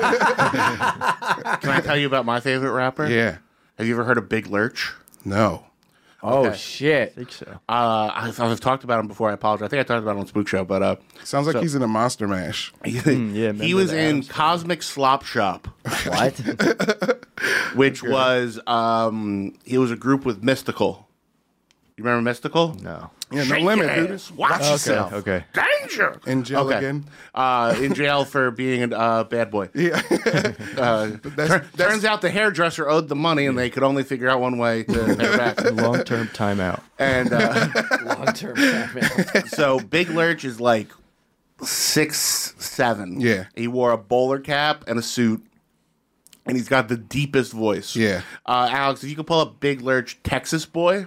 Can I tell you about my favorite rapper? yeah, Have you ever heard of Big Lurch? no. Oh Okay. shit. I think so. Uh, I've, I've talked about him before. I apologize. I think I talked about him on Spook Show, but uh, Sounds like So- he's in a Monster Mash. he, yeah, he remember was the in Adams Cosmic Slop Shop, What? which was um, he was a group with Mystical. You remember Mystical? No. Yeah, no Shake limit, your dude. ass. Watch yourself. Okay. Danger. In jail Okay. again. Uh, in jail for being a uh, bad boy. Yeah, Uh, that's- tur- turns out the hairdresser owed the money, and they could only figure out one way to pay her back. Long term timeout. And uh, Long-term commitment. so Big Lurch is like six seven. Yeah. He wore a bowler cap and a suit, and he's got the deepest voice. Yeah. Uh, Alex, if you could pull up Big Lurch, Texas Boy,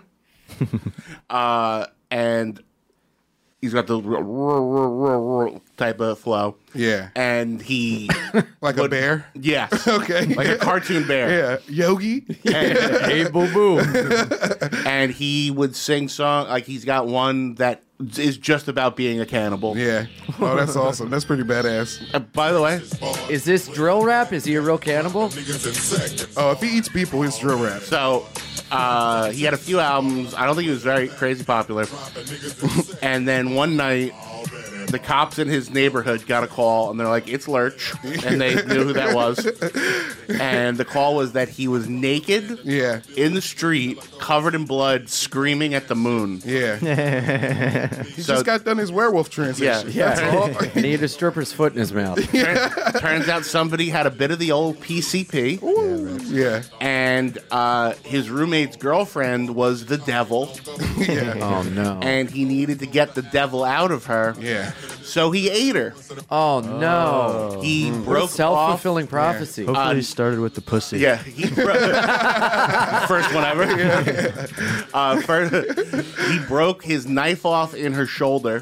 uh, and he's got the r- r- r- r- type of flow. yeah. And he, Like a bear. yes, Okay. like a cartoon bear. Yeah, Yogi. Hey, boo boo. And he would sing song like he's got one that is just about being a cannibal. Yeah. Oh, that's awesome. That's pretty badass. Uh, by the way, Is this drill rap? Is he a real cannibal? Oh, if he eats people, he's drill rap. so uh, he had a few albums. I don't think he was very crazy popular. And then one night, the cops in his neighborhood got a call, and they're like, "It's Lurch," and they knew who that was. And the call was that he was naked Yeah. in the street, covered in blood, screaming at the moon. Yeah. He So- just got done his werewolf transition. Yeah. That's all. And he had a stripper's foot in his mouth. Turn- Turns out somebody had a bit of the old P C P. Yeah. And uh, his roommate's girlfriend was the devil. Yeah. Oh no. And he needed to get the devil out of her. Yeah. So he ate her. Oh no. He What a broke off. self-fulfilling prophecy. Hopefully, Uh, he started with the pussy. Yeah, he bro- first one ever. Uh, first, he broke his knife off in her shoulder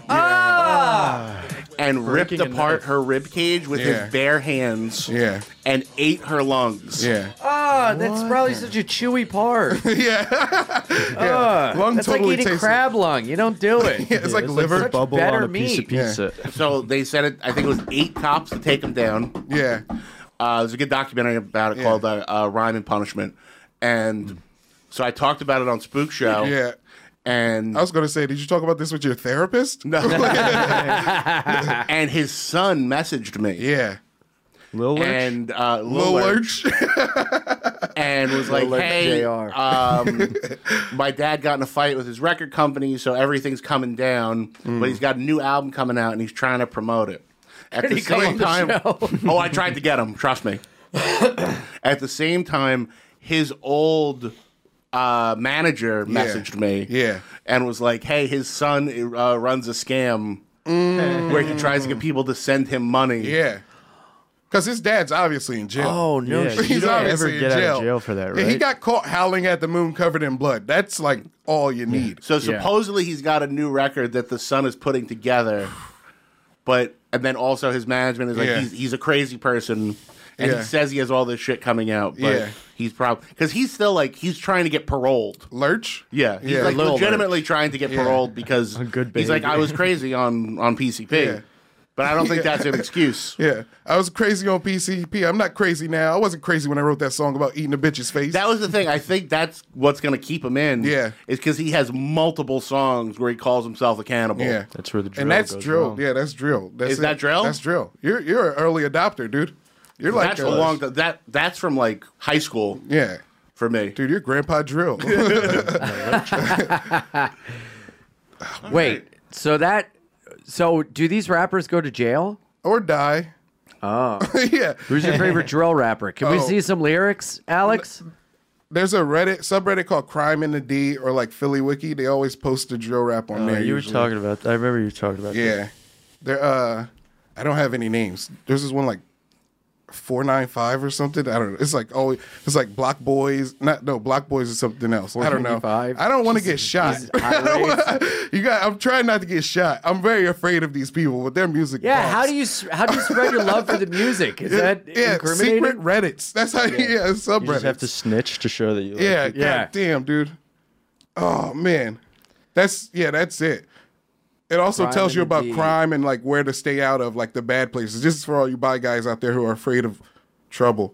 and ripped Breaking a apart knife. her rib cage with Yeah. his bare hands Yeah. and ate her lungs. Yeah. Ah, that's probably such a chewy part. Yeah. Ah, Lung that's totally like eating tastes- crab lung. You don't do it. Yeah, it's like It's liver. like the bubble better on a piece of meat. pizza. So they said it. I think it was eight cops to take him down. Yeah. Uh, there's a good documentary about it Yeah. called uh, uh, "Rhyme and Punishment," and so I talked about it on Spook Show. Yeah. And I was going to say, did you talk about this with your therapist? No. And his son messaged me. Yeah. Lil Lurch? And uh, Lil Lil Lurch. Lurch. And was like, Lurch hey, J R. um, my dad got in a fight with his record company, so everything's coming down. Mm. But he's got a new album coming out, and he's trying to promote it. At Did the he come on same the time, show? oh, I tried to get him. Trust me. At the same time, his old uh, manager Yeah. messaged me. Yeah. And was like, hey, his son uh, runs a scam where he tries to get people to send him money. Yeah. Because his dad's obviously in jail. Oh no. Yeah, shit. you He's don't obviously ever in get out jail. of jail for that, Yeah, he right? got caught howling at the moon covered in blood. That's like all you need. So supposedly he's got a new record that the son is putting together, but and then also his management is like Yeah. he's, he's a crazy person, and Yeah. he says he has all this shit coming out, but Yeah. he's probably because he's still like he's trying to get paroled. Lurch? Yeah, he's Yeah. like Little legitimately trying to get Yeah. paroled because good he's like baby. I was crazy on on P C P, Yeah. but I don't think Yeah. that's an excuse. Yeah. I was crazy on P C P. I'm not crazy now. I wasn't crazy when I wrote that song about eating a bitch's face. That was the thing. I think that's what's going to keep him in. Yeah. is because he has multiple songs where he calls himself a cannibal. yeah. That's where the drill And that's goes drill. wrong. Yeah, that's drill. That's Is that drill? That's drill. You're you're an early adopter, dude. You're like that's a a long. That that's from like high school Yeah. for me. Dude, you're grandpa drill. Wait. So that. So do these rappers go to jail? or die. Oh. Yeah. Who's your favorite drill rapper? Can we Oh. see some lyrics, Alex? There's a Reddit subreddit called Crime in the D or like Philly Wiki. They always post the drill rap on Oh, there. you were usually. talking about. I remember you talking about. Yeah. There uh I don't have any names. There's this one like four nine five or something. I don't know. It's like oh it's like Block Boys. Not no, Block Boys is something else. I don't know. four ninety-five? I don't want to get shot. he's I don't irate. wanna- you got I'm trying not to get shot. I'm very afraid of these people with their music. Yeah. bombs. How do you s- how do you spread your love for the music? Is that yeah, incriminating? secret Reddits. That's how yeah, yeah subreddits. You just have to snitch to show that you. Like Yeah, it. Yeah. God damn, dude. Oh man, that's yeah, that's it. It also Crime tells you and the about D. crime and like where to stay out of, like the bad places. This is for all you bi guys out there who are afraid of trouble.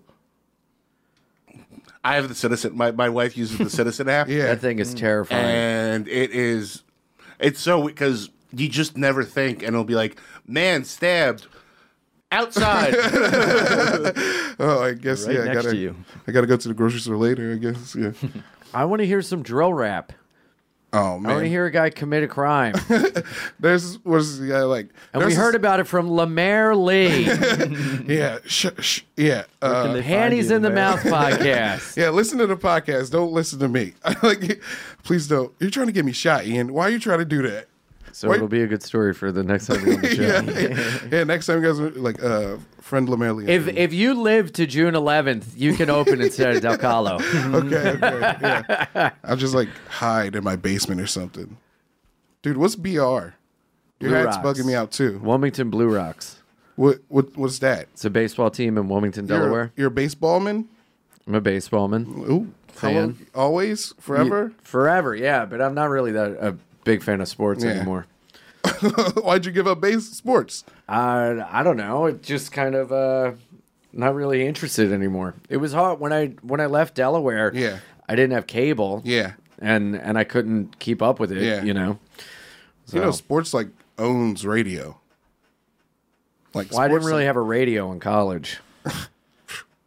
I have the Citizen. My, my wife uses the Citizen app. Yeah, That thing is terrifying. And it is, it's so, because you just never think, and it'll be like, man stabbed outside. oh, I guess Right yeah. I next gotta, to you. I gotta go to the grocery store later. I guess yeah. I want to hear some drill rap. Oh I want to man, hear a guy commit a crime. there's what's the guy like? And we there's heard this- about it from Lemaire Lee, yeah, sh- sh- yeah. Where Uh, can they find Panties you, in the man? Mouth podcast. Yeah, listen to the podcast. Don't listen to me. like, please don't. You're trying to get me shot, Ian. Why are you trying to do that? So Wait. it'll be a good story for the next time you're on the show. yeah, yeah. Next time you guys are like uh, friend Lamelli. If if you live to June eleventh, you can open instead of Del Calo. okay, okay, yeah. I'll just like hide in my basement or something. Dude, what's B R? Your Blue hat's Rocks. bugging me out too. Wilmington Blue Rocks. What what what's that? It's a baseball team in Wilmington, You're, Delaware. you're a baseballman? I'm a baseballman. Ooh, how Fan. long? Always, forever. Forever, yeah, but I'm not really that a big fan of sports Yeah. anymore. Why'd you give up base sports? Uh, I don't know. It just kind of uh, not really interested anymore. It was hard when I when I left Delaware. Yeah. I didn't have cable. Yeah, and and I couldn't keep up with it. Yeah. You know. you know, So- sports like owns radio. Like Well, I didn't sports, really like- have a radio in college.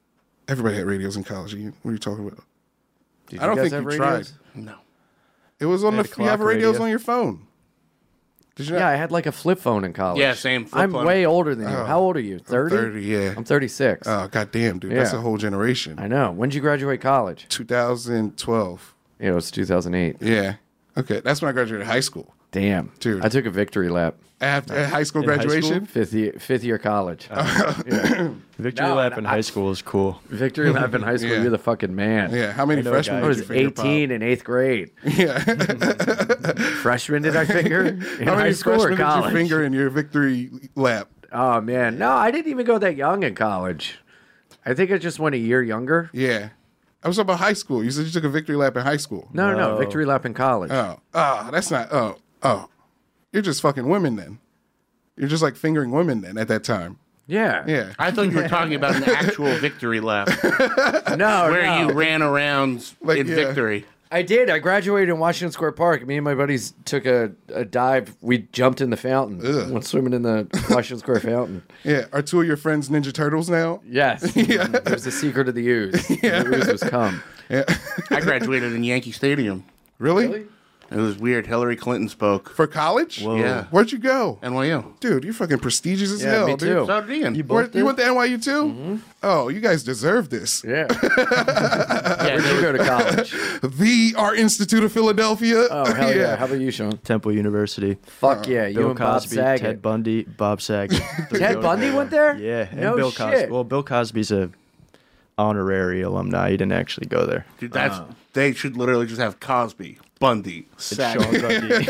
Everybody had radios in college. Ian. What are you talking about? Did I don't you guys think have you radios? tried. No. It was on I the. had a You have clock radios radio. on your phone. Did you? Yeah, Not? I had like a flip phone in college. Yeah, same flip I'm phone. way older than you. Oh. How old are you? thirty? thirty, yeah. I'm thirty-six. Oh goddamn, dude, that's Yeah. a whole generation. I know. When did you graduate college? two thousand twelve. Yeah, it was two thousand eight. Yeah. Okay, that's when I graduated high school. Damn. Dude. I took a victory lap. After at high school In high graduation. Fifth year, fifth year college. Victory No, lap and in I- high school is cool. Victory lap in high school, Yeah. you're the fucking man. Yeah. How many I know a freshmen guy I did was you finger pop? eighteen in eighth grade. Yeah. Freshman did I finger? In How high many school or freshmen did you college? finger in your victory lap? Oh, man. No, I didn't even go that young in college. I think I just went a year younger. Yeah. I was talking about high school. You said you took a victory lap in high school. No, no, no. No. Victory lap in college. Oh. Oh, that's not. Oh. Oh. You're just fucking women then. You're just like fingering women then at that time. Yeah. Yeah. I thought you were talking about an actual victory lap No, where no. you ran around Like, in yeah. victory. I did. I graduated in Washington Square Park. Me and my buddies took a, a dive. We jumped in the fountain. Ugh. Went swimming in the Washington Square fountain. Yeah. Are two of your friends Ninja Turtles now? Yes. Yeah. It was the secret of the ooze. The ooze was cum. Yeah. I graduated in Yankee Stadium. Really? It was weird. Hillary Clinton spoke. For college? Whoa. Yeah. Where'd you go? N Y U. Dude, you're fucking prestigious as Yeah, hell, me dude. too. So did Ian. Where- you went to N Y U too? Oh, you guys deserve this. Yeah. Yeah, Where'd you go to college? The Art Institute of Philadelphia. Oh, hell yeah. How about you, Sean? Temple University. Fuck yeah. You Bill and Bob Cosby, Saget. Ted Bundy, Bob Saget. Ted Bundy went there? Yeah, and No Bill shit. Cosby. Well, Bill Cosby's a honorary alumni. He didn't actually go there. Dude, that's Uh. they should literally just have Cosby, Bundy, Saget. Sean Bundy.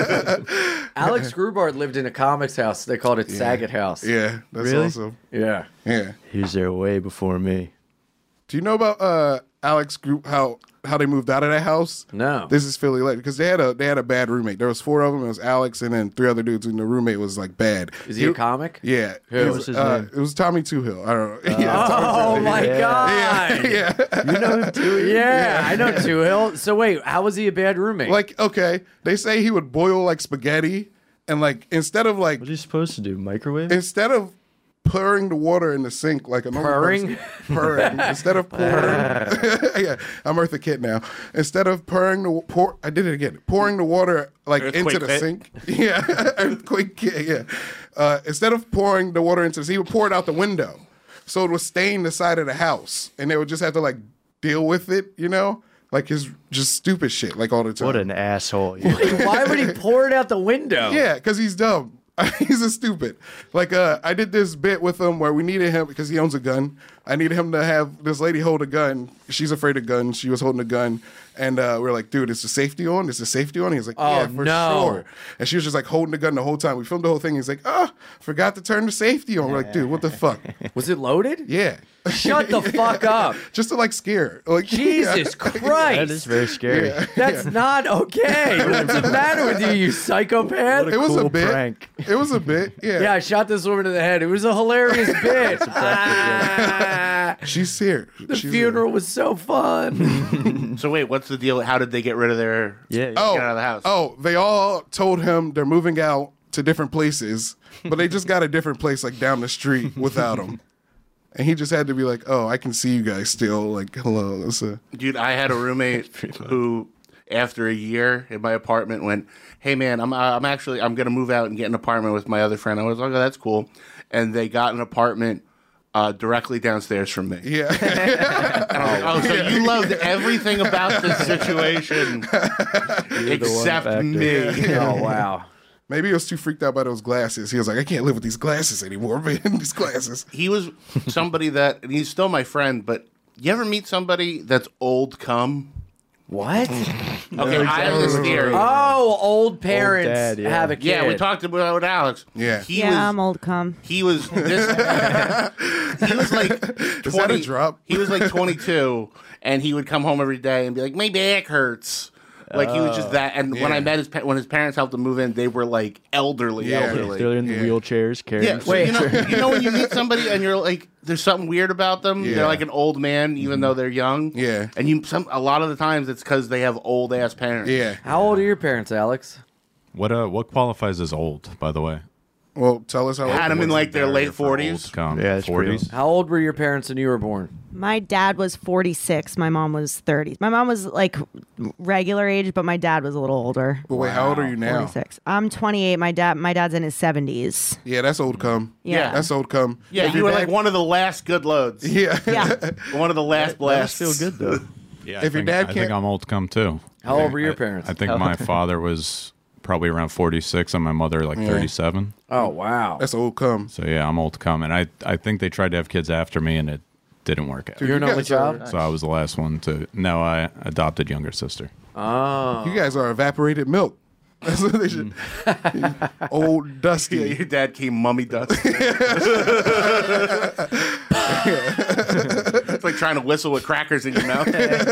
Alex Grubart lived in a comics house. They called it Saget House. Yeah, that's Really? awesome. Yeah. Yeah. He was there way before me. Do you know about uh, Alex Group? How how they moved out of that house? No. This is Philly legend because they had a they had a bad roommate. There was four of them. It was Alex and then three other dudes, and the roommate was like bad. Is he a comic? Yeah. Who? It What was, was his uh, name? It was Tommy Two Hill. I don't know. yeah, Oh, Tommy Two my Hill. God. Yeah, yeah. You know him too? Yeah, I know Two Hill. So wait, how was he a bad roommate? Like okay, they say he would boil like spaghetti, and like instead of like What are you supposed to do? Microwave? instead of purring the water in the sink like a normal Purring? person- purring instead of pouring. Yeah, I'm Eartha Kitt now. Instead of purring the pour, I did it again. Pouring the water like Earthquake into the Kit. sink. Yeah, earthquake Kit, yeah. Uh, instead of pouring the water into the, he would pour it out the window, so it would stain the side of the house, and they would just have to like deal with it, you know, like his just stupid shit, like all the time. What an asshole. Why would he pour it out the window? Yeah, because he's dumb. He's a stupid. Like, uh, I did this bit with him where we needed him because he owns a gun. I needed him to have this lady hold a gun. She's afraid of guns. She was holding a gun, and uh, we are like, "Dude, is the safety on? Is the safety on?" He was like, Oh, "Yeah, for no. sure." And she was just like holding the gun the whole time. We filmed the whole thing. He's like, "Oh, forgot to turn the safety on." We're like, "Dude, what the fuck?" Was it loaded? Yeah. Shut the fuck up. Just to like scare her. Like Jesus That Christ. is very scary. That's not okay. What's the matter with you, you psychopath? It was a Cool bit. prank. It was a bit. Yeah. Yeah, I shot this woman in the head. It was a hilarious bit. Ah, She's here. the She's funeral was so fun. So wait, what's the deal? How did they get rid of their? Yeah. Oh, Get out of the house. oh, they all told him they're moving out to different places, but they just got a different place like down the street without him. And he just had to be like, "Oh, I can see you guys still." Like, hello. It's a, Dude, I had a roommate who, after a year in my apartment, went, "Hey man, I'm uh, I'm actually I'm gonna move out and get an apartment with my other friend." I was like, "Oh, that's cool," and they got an apartment uh, directly downstairs from me. yeah. And I was like, "Oh, so you loved everything about this situation except factor. me." Oh, wow. Maybe he was too freaked out by those glasses. He was like, "I can't live with these glasses anymore, man. These glasses." He was somebody that, and he's still my friend, but you ever meet somebody that's old cum? What? Okay, I have this theory. Oh, old parents dad, yeah. have a kid. Yeah, we talked about it with Alex. Yeah. He yeah, was, I'm old cum. He was this. He was like Is twenty. that a drop? He was like twenty-two, and he would come home every day and be like, "My back hurts." Like he was just that. And when yeah. I met his pa- when his parents helped him move in, they were like elderly, Yeah. elderly. They're in the Yeah. wheelchairs carrying. Yeah, so you know, you know when you meet somebody and you're like, there's something weird about them. Yeah. They're like an old man, even though they're young. Yeah. and you some a lot of the times it's because they have old ass parents. Yeah. How old are your parents, Alex? What uh, what qualifies as old, by the way? Well, tell us how Had them in like their late forties. Yeah, it's pretty old. How old were your parents when you were born? My dad was forty-six. My mom was thirty. My mom was like regular age, but my dad was a little older. But wait, how old are you now? forty-six. I'm twenty-eight. My dad, my dad's in his seventies. Yeah, that's old cum. Yeah. That's old cum. Yeah, If you your were dad- like one of the last good loads. Yeah. Yeah. One of the last blasts. Feel good though. Yeah, If I your think, dad I think can't- I'm old cum too. How I old were your I- parents? I think my father was probably around forty-six and my mother like Yeah. thirty-seven. Oh wow. That's old cum. So yeah, I'm old cum, and I I think they tried to have kids after me, and it didn't work out. Dude, You're an you only guys are- child? So I was the last one to. No, I adopted younger sister. Oh. You guys are evaporated milk. That's what they should. Old dusty. Yeah, your dad came mummy dust. It's like trying to whistle with crackers in your mouth.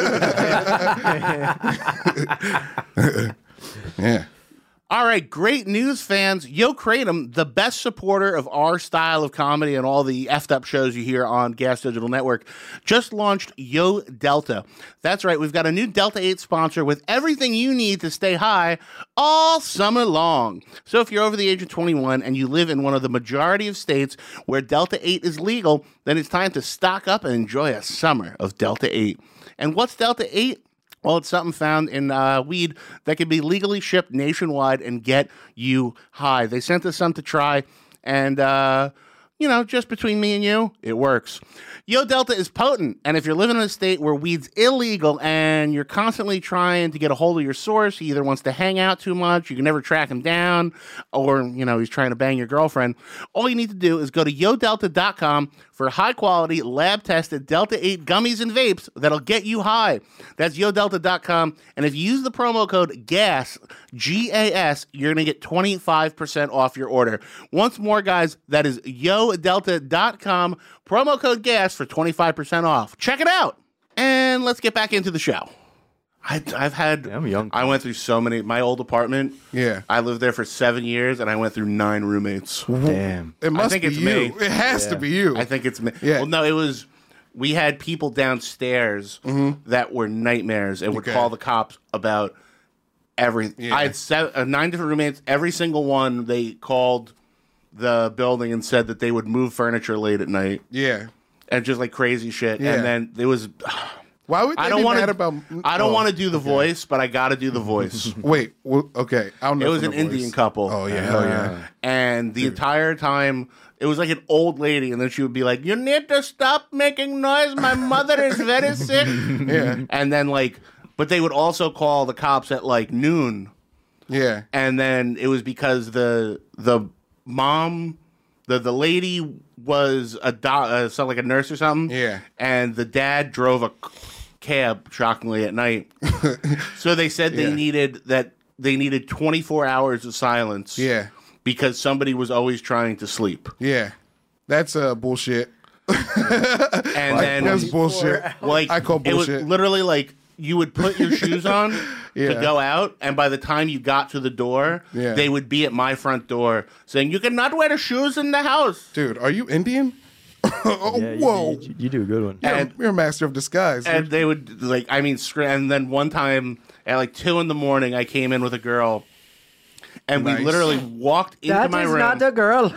Yeah. All right, great news, fans. Yo Kratom, the best supporter of our style of comedy and all the effed up shows you hear on Gas Digital Network, just launched Yo Delta. That's right, we've got a new Delta eight sponsor with everything you need to stay high all summer long. So if you're over the age of twenty-one and you live in one of the majority of states where Delta eight is legal, then it's time to stock up and enjoy a summer of Delta eight. And what's Delta eight? Well, it's something found in uh, weed that can be legally shipped nationwide and get you high. They sent us some to try, and, uh, you know, just between me and you, it works. Yo Delta is potent, and if you're living in a state where weed's illegal and you're constantly trying to get a hold of your source, he either wants to hang out too much, you can never track him down, or, you know, he's trying to bang your girlfriend, all you need to do is go to yo delta dot com for high-quality, lab-tested Delta eight gummies and vapes that'll get you high. That's yo delta dot com, and if you use the promo code GAS, G A S, you're going to get twenty-five percent off your order. Once more, guys, that is yo delta dot com, promo code GAS for twenty-five percent off. Check it out! And let's get back into the show. I, I've had... Yeah, I'm young. I went through so many... My old apartment, Yeah. I lived there for seven years, and I went through nine roommates. Damn. It must think be it's you. me. It has to be you. I think it's me. Yeah. Well, no, it was. We had people downstairs that were nightmares and would Okay. call the cops about everything. Yeah. I had seven, uh, nine different roommates. Every single one, they called the building and said that they would move furniture late at night Yeah. and just like crazy shit. Yeah. And then there was. Why would they I don't be want mad to. about? I don't oh, want to do the voice, but I got to do the voice. Wait. Well, okay. I'll know It was from an the voice. Indian couple. Oh yeah. Hell yeah. And the entire time, it was like an old lady, and then she would be like, "You need to stop making noise. My mother is very sick." Yeah. And then like, but they would also call the cops at like noon, Yeah. and then it was because the the mom, the the lady was a do- uh, so like a nurse or something. Yeah. And the dad drove a c- cab, shockingly, at night. So they said they Yeah. needed that they needed twenty-four hours of silence. Yeah. Because somebody was always trying to sleep. Yeah. That's uh bullshit. And Like, then that's bullshit. like I call it was bullshit. literally like you would put your shoes on Yeah. to go out, and by the time you got to the door, Yeah. they would be at my front door saying, "You cannot wear the shoes in the house." Dude, are you Indian? Oh, Yeah, you- whoa. You, you do a good one. You're, And- you're a master of disguise. And they would like, I mean, scr- and then one time at like two in the morning, I came in with a girl, and Nice. we literally walked into That my is room. not a girl.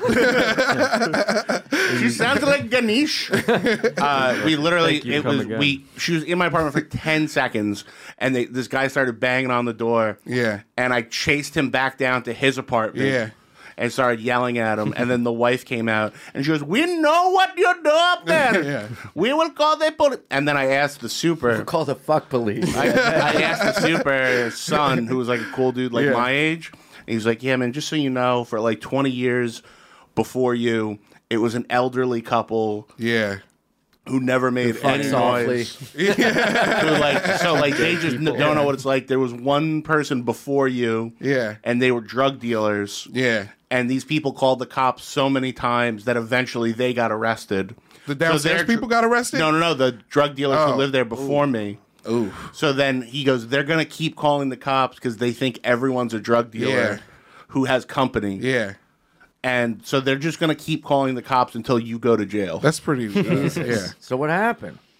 She sounds like Ganesh. Uh, we literally, Thank you, it come was again. we. She was in my apartment for ten seconds, and they, this guy started banging on the door. Yeah. and I chased him back down to his apartment. Yeah. And started yelling at him, and then the wife came out, and she goes, "We know what you do up there. Yeah. We will call the police." And then I asked the super. Call the fuck police. I, I asked the super son, who was like a cool dude, like Yeah. my age. And he's like, "Yeah, man, just so you know, for like twenty years before you, it was an elderly couple yeah. who never made fuck any softly. noise. Who, like, so like they just n- don't know what it's like. There was one person before you, Yeah. and they were drug dealers. Yeah. And these people called the cops so many times that eventually they got arrested. The downstairs they're- people got arrested? No, no, no. The drug dealers Oh. who lived there before me. Ooh. So then he goes, they're going to keep calling the cops because they think everyone's a drug dealer Yeah. who has company. Yeah. And so they're just going to keep calling the cops until you go to jail. That's pretty. Uh, yeah. So what happened?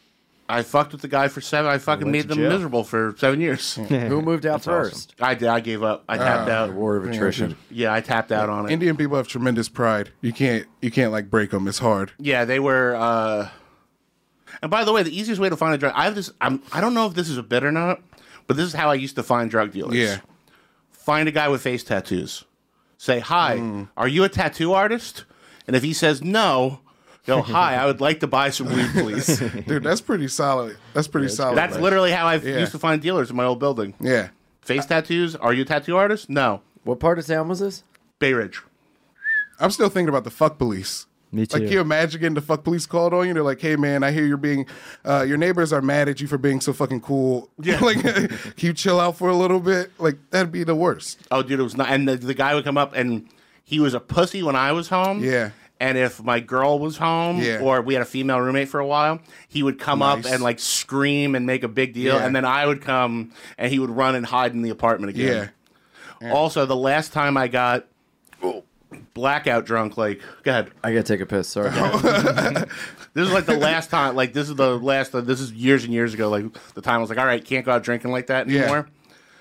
I fucked with the guy for seven. I fucking Went made to them jail. miserable for seven years. Who moved out That's first? I did. I gave up. I tapped Uh, out. War of attrition. Yeah, I tapped out on it. Indian people have tremendous pride. You can't you can't like break them. It's hard. Yeah, they were. Uh... And by the way, the easiest way to find a drug, I have this. I'm, I don't know if this is a bit or not, but this is how I used to find drug dealers. Yeah. Find a guy with face tattoos. Say, hi, Mm. are you a tattoo artist? And if he says no, go, hi, I would like to buy some weed, please. Dude, that's pretty solid. That's pretty solid. That's man. literally how I Yeah. used to find dealers in my old building. Yeah. Face tattoos. Are you a tattoo artist? No. What part of town was this? Bay Ridge. I'm still thinking about the fuck police. Me too. Like, can you imagine getting the fuck police called on you? They're like, hey, man, I hear you're being, uh, your neighbors are mad at you for being so fucking cool. Yeah. Like, can you chill out for a little bit? Like, that'd be the worst. Oh, dude, it was not. And the, the guy would come up, and he was a pussy when I was home. Yeah. And if my girl was home, Yeah. or we had a female roommate for a while, he would come Nice. up and like scream and make a big deal, Yeah. and then I would come and he would run and hide in the apartment again. Yeah. Also, the last time I got blackout drunk, like, go ahead. I gotta take a piss. Sorry. This is like the last time. Like, this is the last. Uh, this is years and years ago. Like, the time I was like, all right, can't go out drinking like that Yeah. anymore.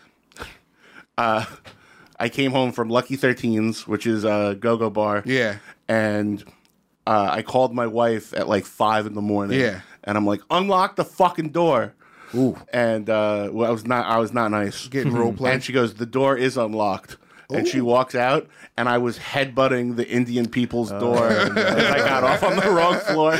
Uh, I came home from Lucky thirteens, which is a go-go bar. Yeah. And uh, I called my wife at like five in the morning. Yeah. And I'm like, unlock the fucking door. Ooh. And uh, well, I was not. I was not nice. Getting role play. And she goes, the door is unlocked. And she walks out, and I was headbutting the Indian people's door. And I got off on the wrong floor.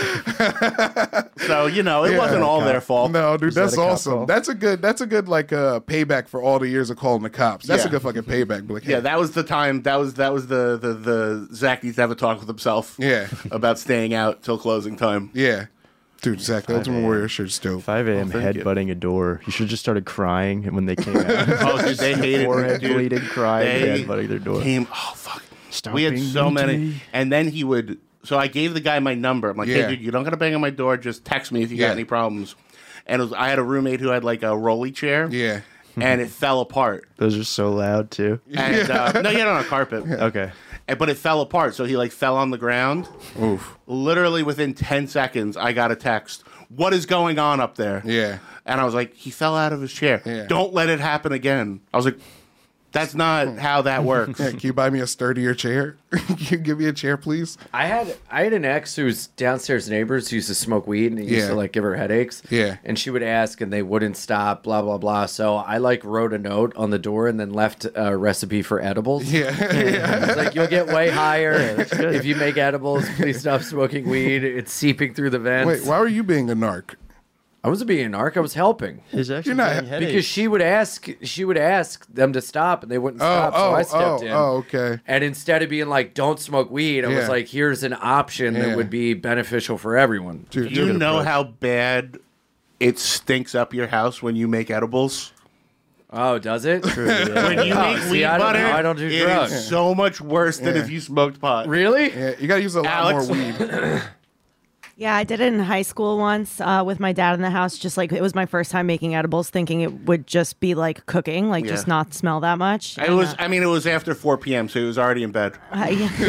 So, you know, it Yeah. wasn't all their fault. No, dude, that that's a cop awesome. call? That's a good. That's a good like uh, payback for all the years of calling the cops. That's Yeah. a good fucking payback. Be like, hey, Yeah, that was the time. That was that was the the, the Zach needs to have a talk with himself. Yeah. About staying out till closing time. yeah, dude, Zach, the Ultimate Warrior shirt's dope. five a.m. thank you. headbutting a door. You should have just started crying when they came out. Oh, dude, they hated me, Forehead dude. bleeding, crying, They headbutting their door. Came, oh fuck. Stop we had being so mean to many, me. and then he would. So I gave the guy my number. I'm like, Yeah. hey, dude, you don't gotta bang on my door. Just text me if you Yeah. got any problems. And it was, I had a roommate who had like a rolly chair. Yeah. And it fell apart. Those are so loud too. And uh, no, he had it on a carpet. Okay. And- But it fell apart, so he like fell on the ground. Oof. Literally within ten seconds, I got a text. What is going on up there? Yeah. And I was like, he fell out of his chair. Yeah. Don't let it happen again. I was like, that's not how that works. Yeah, can you buy me a sturdier chair? Can you give me a chair, please? I had I had an ex who's downstairs neighbors who used to smoke weed and it used Yeah. to like give her headaches. Yeah. And she would ask and they wouldn't stop, blah blah blah. So I like wrote a note on the door and then left a recipe for edibles. Yeah. yeah. It's like you'll get way higher if you make edibles. Please stop smoking weed. It's seeping through the vents. Wait, why were you being a narc? I wasn't being a narc. I was helping. He's actually You're not- getting headaches. Because she would ask, she would ask them to stop, and they wouldn't Oh, stop. so oh, I stepped oh, in. oh, okay. And instead of being like, "Don't smoke weed," I was Yeah. like, "Here's an option Yeah. that would be beneficial for everyone." Dude, Do you dude, know how bad it stinks up your house when you make edibles? Oh, does it? When you Oh, make see, weed I don't butter, know. I don't do it drugs. is so much worse than Yeah. if you smoked pot. Really? Yeah, you gotta use a lot Alex. more weed. Yeah, I did it in high school once uh, with my dad in the house. Just like it was my first time making edibles, thinking it would just be like cooking, like just Yeah. not smell that much. It was. I mean, it was after four p.m., so he was already in bed. Uh,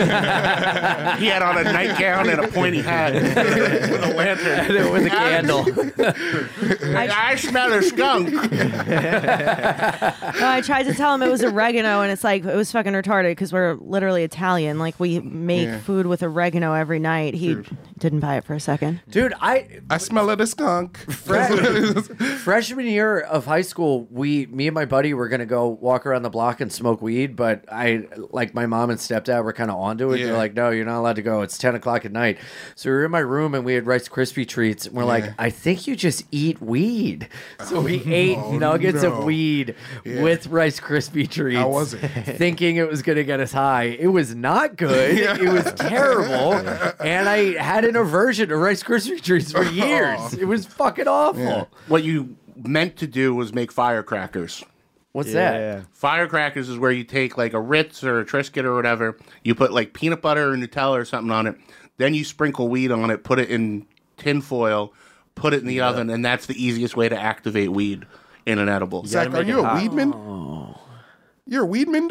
yeah. He had on a nightgown and a pointy hat with a lantern. With a candle. I, smell a skunk. No, I tried to tell him it was oregano, and it's like it was fucking retarded because we're literally Italian. Like we make Yeah. food with oregano every night. He didn't buy it for a second. Dude, I I smell it a skunk. freshman year of high school, we, me and my buddy were gonna go walk around the block and smoke weed, but I, like, my mom and stepdad were kind of onto it. Yeah. They're like, "No, you're not allowed to go. It's ten o'clock at night." So we were in my room and we had Rice Krispie treats, and we're like, Yeah. "I think you just eat weed." So we ate nuggets no. of weed Yeah. with Rice Krispie treats. How was it? Thinking it was gonna get us high. It was not good. It was terrible, and I had an aversion to Rice Krispie treats for years. It was fucking awful. Yeah. What you meant to do was make firecrackers. What's Yeah. that? Firecrackers is where you take like a Ritz or a Triscuit or whatever. You put like peanut butter or Nutella or something on it. Then you sprinkle weed on it, put it in tin foil, put it in the oven, and that's the easiest way to activate weed in an edible. Zach, are make you it a hot. weedman? You're a weedman, dude?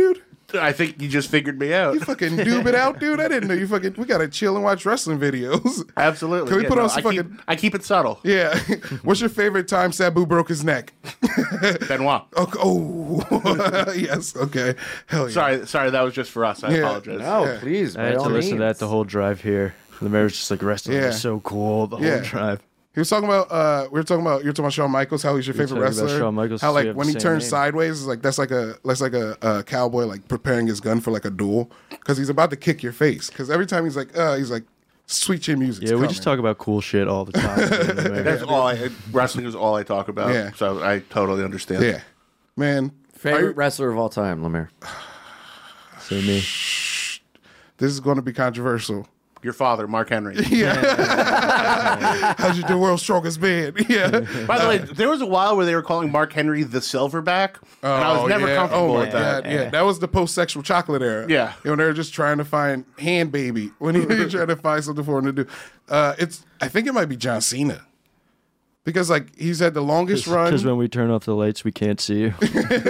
I think you just figured me out. You fucking doob it out, dude. I didn't know you fucking. We gotta chill and watch wrestling videos. Absolutely. Can we Yeah, put no, on some I fucking? Keep, I keep it subtle. Yeah. What's your favorite time Sabu broke his neck? Benoit. Oh, oh. Yes. Okay. Hell yeah. Sorry, sorry, that was just for us. I Yeah. apologize. No, Yeah. please. I by had to all listen to means. that the whole drive here. The mayor was just like, wrestling Yeah. is so cool the whole Yeah. drive. He was talking about. Uh, we were talking about. You're talking about Shawn Michaels. How he's your We were favorite talking about wrestler. Shawn Michaels How because we like have when the he same turns name. sideways, it's like that's like a that's like a, a cowboy like preparing his gun for like a duel because he's about to kick your face. Because every time he's like, uh, he's like, sweet chin music. Yeah, we just talk about cool shit all the time. That's all. I, wrestling is all I talk about. Yeah. So I totally understand. Yeah, man. Favorite Are you- wrestler of all time, Lemaire. Say me. This is going to be controversial. Your father, Mark Henry. Yeah. How's you do, world's strongest man? Yeah. By the way, there was a while where they were calling Mark Henry the Silverback, and I was Oh, never yeah. comfortable oh my with that. God, yeah. That was the post-sexual chocolate era. Yeah. You know, they were just trying to find hand baby when he was trying to find something for him to do. Uh, it's. I think it might be John Cena. Because like he's had the longest run. Because when we turn off the lights, we can't see you.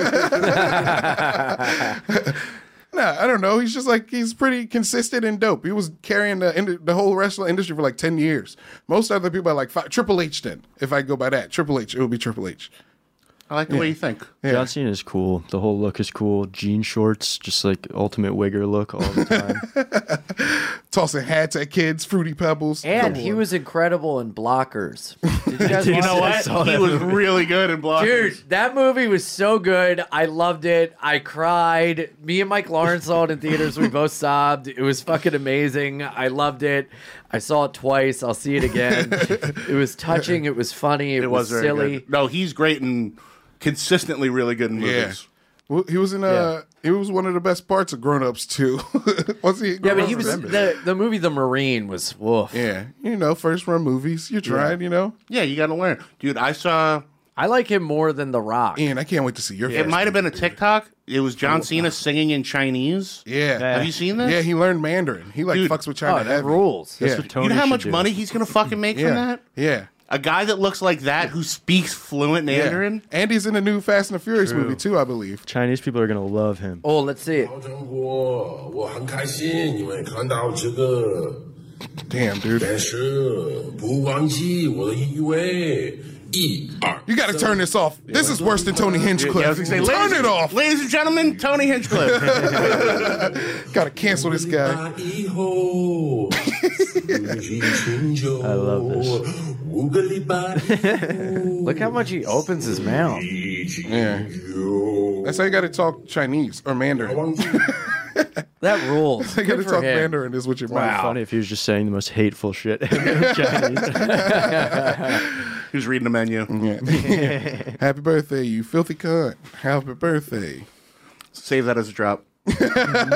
Nah, I don't know. He's just like he's pretty consistent and dope. He was carrying the ind- the whole wrestling industry for like ten years. Most other people are like five, Triple H. Then, if I go by that, Triple H, it would be Triple H. I like the Yeah. way you think. Yeah. John Cena is cool. The whole look is cool. Jean shorts, just like ultimate wigger look all the time. Tossing hats at kids, Fruity Pebbles, And Come he on. was incredible in Blockers. Did you guys You watch know that? what? He was really good in Blockers. Dude, that movie was so good. I loved it. I cried. Me and Mike Lawrence saw it in theaters. We both sobbed. It was fucking amazing. I loved it. I saw it twice. I'll see it again. It was touching. It was funny. It, It was, was very silly. good. No, he's great and consistently really good in Yeah. movies. Well, he was in uh he was one of the best parts of Grown Ups too. Was he? Yeah, but he was the the movie The Marine was woof. Yeah, you know, first run movies. You tried, you know. Yeah, you got to learn, dude. I saw. I like him more than The Rock. Ian, I can't wait to see your. It first might have been a movie. TikTok. It was John Cena singing in Chinese. Yeah. Have you seen this? Yeah, he learned Mandarin. He like Dude. fucks with China. Oh, that heavy. rules. Yeah. That's what Tony You know how should much do. money he's gonna fucking make yeah. from that? Yeah. A guy that looks like that who speaks fluent Mandarin. Yeah. And he's in the new Fast and the Furious movie too, I believe. Chinese people are gonna love him. Oh, let's see it. 中国，我很开心，因为看到这个， Damn, dude. 但是不忘记我的一位，一二。 You got to turn this off. This is worse than Tony Hinchcliffe. Yeah, I was gonna say, turn ladies, it off. ladies and gentlemen. Tony Hinchcliffe. Got to cancel this guy. 以后，I love this. 五个礼拜 Look how much he opens his mouth. Yeah. That's how you got to talk Chinese or Mandarin. That rules. You got to Good for talk him. Mandarin is what your It'd be mouth. funny if he was just saying the most hateful shit in Chinese. He was reading the menu. Yeah. Happy birthday, you filthy cunt. Happy birthday. Save that as a drop. All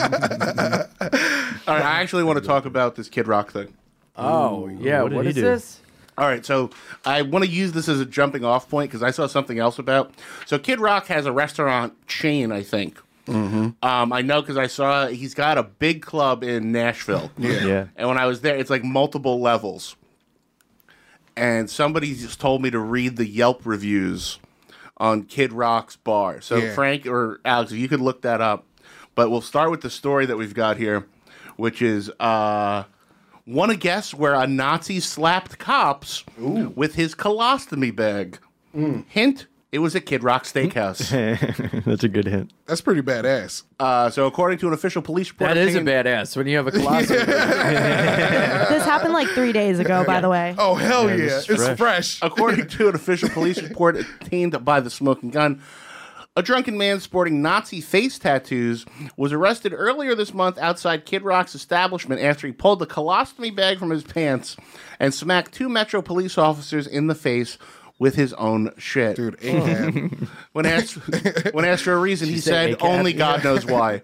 right, I actually want to talk about this Kid Rock thing. Oh, yeah. what did What he is do? this? All right, so I want to use this as a jumping off point because I saw something else about. So Kid Rock has a restaurant chain, I think. Mm-hmm. Um, I know because I saw he's got a big club in Nashville. Yeah. Yeah. And when I was there, it's like multiple levels. And somebody just told me to read the Yelp reviews on Kid Rock's bar. So Yeah. Frank or Alex, if you could look that up. But we'll start with the story that we've got here, which is uh, want to guess where a Nazi slapped cops with his colostomy bag? Hint, it was at Kid Rock Steakhouse. That's a good hint. That's pretty badass. uh, so according to an official police report... That is a obtained- badass when you have a colostomy. This happened like three days ago, by the way. Oh, hell yeah. this It's is fresh. fresh. According to an official police report obtained by the Smoking Gun, a drunken man sporting Nazi face tattoos was arrested earlier this month outside Kid Rock's establishment after he pulled the colostomy bag from his pants and smacked two Metro police officers in the face with his own shit. Dude, Ahab. When asked, when asked for a reason, he said said, A C A B. only God knows why.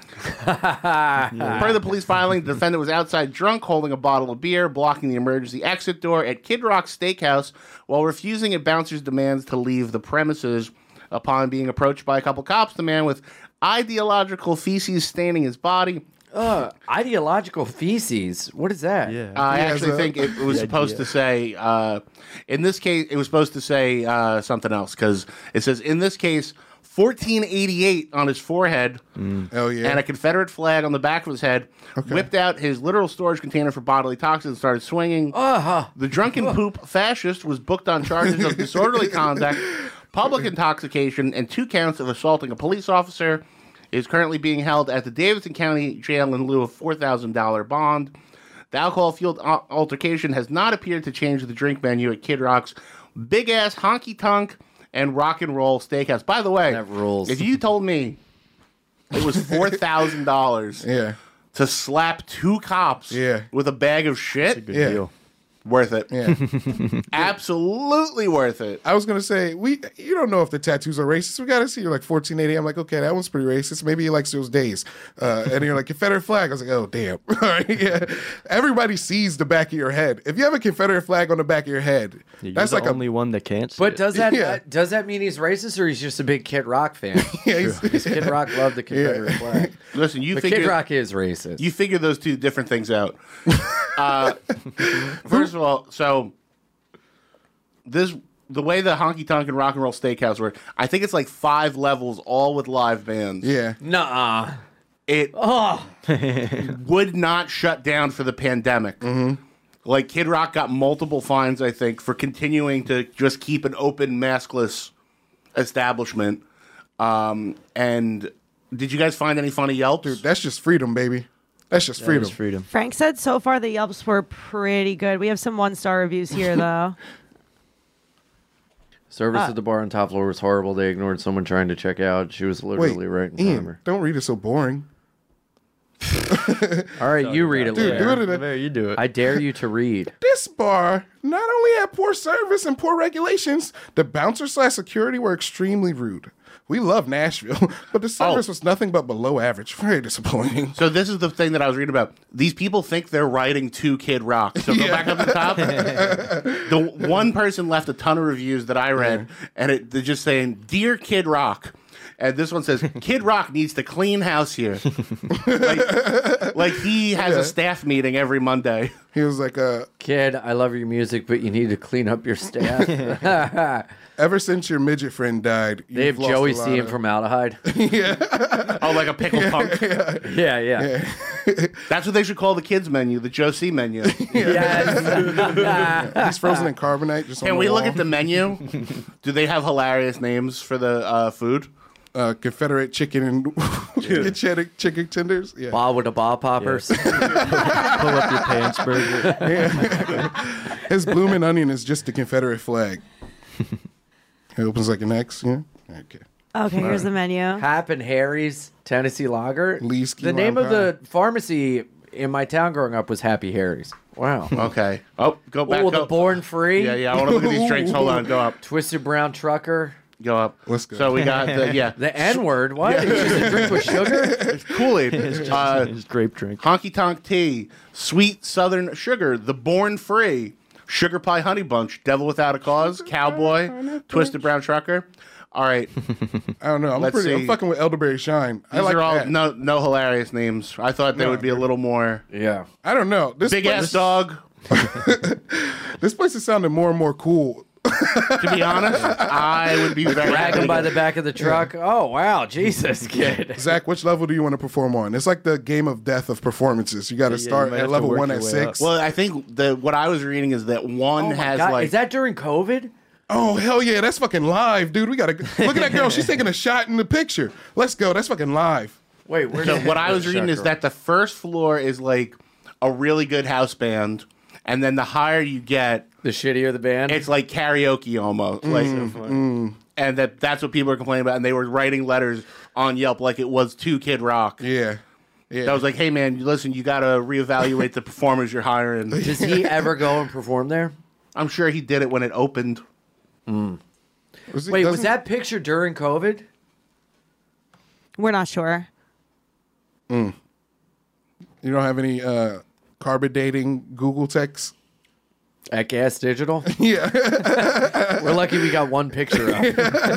Per the police filing, the defendant was outside drunk, holding a bottle of beer, blocking the emergency exit door at Kid Rock Steakhouse while refusing a bouncer's demands to leave the premises. Upon being approached by a couple cops, the man with ideological feces staining his body. uh, ideological feces. What is that? Yeah. I He has actually a- think it was The supposed idea. to say, uh, in this case, it was supposed to say uh, something else because it says, in this case, fourteen eighty-eight on his forehead, Oh yeah. and a Confederate flag on the back of his head. Whipped out his literal storage container for bodily toxins and started swinging. Uh-huh. The drunken poop fascist was booked on charges of disorderly conduct, public intoxication, and two counts of assaulting a police officer. Is currently being held at the Davidson County Jail in lieu of four thousand dollars bond. The alcohol-fueled al- altercation has not appeared to change the drink menu at Kid Rock's big-ass honky-tonk and rock and roll steakhouse. By the way, That rules. if you told me it was four thousand dollars yeah. to slap two cops Yeah. with a bag of shit, Good Yeah. deal. worth it. Yeah. Absolutely worth it. I was gonna say we. You don't know if the tattoos are racist. We gotta see. You're like fourteen eighty. I'm like, okay, that one's pretty racist. Maybe he likes those days. Uh, and you're like Confederate flag. I was like, oh damn. All right, yeah. Everybody sees the back of your head. If you have a Confederate flag on the back of your head, You're that's the like only one that can't see But it. does that Yeah. uh, does that mean he's racist or he's just a big Kid Rock fan? a. Yeah, he's- Because Kid Rock loved the Confederate flag. Listen, you But figure Kid Rock is racist. you figure those two different things out. Uh, first of all, so this the way the honky tonk and rock and roll steakhouse work, I think it's like five levels, all with live bands. yeah. Nuh-uh. It Oh, would not shut down for the pandemic. Like Kid Rock got multiple fines, I think, for continuing to just keep an open, maskless establishment. Um, and did you guys find any funny Yelps? Dude, that's just freedom, baby. That's just That freedom. is freedom. Frank said so far the Yelps were pretty good. We have some one star reviews here though. service Uh, at the bar on top floor was horrible. They ignored someone trying to check out. She was Wait, literally right in front of Ian, her. don't read it so boring. All right, you read it, Dude, Lemaire. do it in a- There, you do it. I dare you to read. This bar not only had poor service and poor regulations, the bouncer slash security were extremely rude. We love Nashville, but the service Oh. was nothing but below average. Very disappointing. So this is the thing that I was reading about. These people think they're writing to Kid Rock. So go back up the top. The one person left a ton of reviews that I read, and it, they're just saying, "Dear Kid Rock," and this one says, "Kid Rock needs to clean house here." like, like he has Yeah. a staff meeting every Monday. He was like, uh, Kid, I love your music, but you need to clean up your staff. ever since your midget friend died, They have you've lost Joey a lot C. of- formaldehyde. Oh, like a pickle punk. Yeah, yeah. That's what they should call the kids menu, the Joe C menu. Yes. He's frozen in carbonite. Just Can on the we look wall. at the menu? Do they have hilarious names for the uh, food? uh, Confederate chicken and chicken, cheddar, chicken tenders? Yeah. Ball with the ball poppers. Pull up your pants burger. His blooming onion is just the Confederate flag. It opens like an X. Yeah. Okay. Okay, here's the menu. Hap and Harry's Tennessee Lager. Lee's The name of the pharmacy in my town growing up was Happy Harry's. Wow. Okay. Oh, go back. Oh, go. the Born Free. Yeah, yeah. I want to look at these drinks. Hold on. Go up. Twisted Brown Trucker. Go up. Let's go. So we got the yeah. The N word. What? It's just a drink with sugar. It's Kool-Aid. Uh, His grape drink. Honky Tonk Tea, Sweet Southern Sugar, The Born Free, Sugar Pie Honey Bunch, Devil Without a Cause, Cowboy, Twisted Brown Trucker. All right. I don't know. I'm Let's pretty. see. I'm fucking with Elderberry Shine. I These like are all that. no no hilarious names. I thought they No, would be a little more Yeah. I don't know. This big place, ass dog. This place is sounding more and more cool. To be honest, I would be very Drag happy. him by the back of the truck. Oh, wow. Jesus, kid. Zach, which level do you want to perform on? It's like the game of death of performances. You got to Yeah, you start might at have to level work one your at way six. Well, I think the what I was reading is that one Oh my has God. like Is that during COVID? Oh hell yeah, that's fucking live, dude. We gotta look at that girl. She's taking a shot in the picture. Let's go. That's fucking live. Wait, where's So what I was reading is that the first floor is like a really good house band, and then the higher you get, the shittier the band. it's like karaoke almost. Like, Mm. and that that's what people are complaining about, and they were writing letters on Yelp like it was to Kid Rock. Yeah, yeah. That was like, hey man, listen, you got to reevaluate the performers you're hiring. Does he ever go and perform there? I'm sure he did it when it opened. Was it- Wait, was doesn't- that picture during COVID? We're not sure. You don't have any uh, carbon dating Google texts? At Gas Digital? Yeah. We're lucky we got one picture up.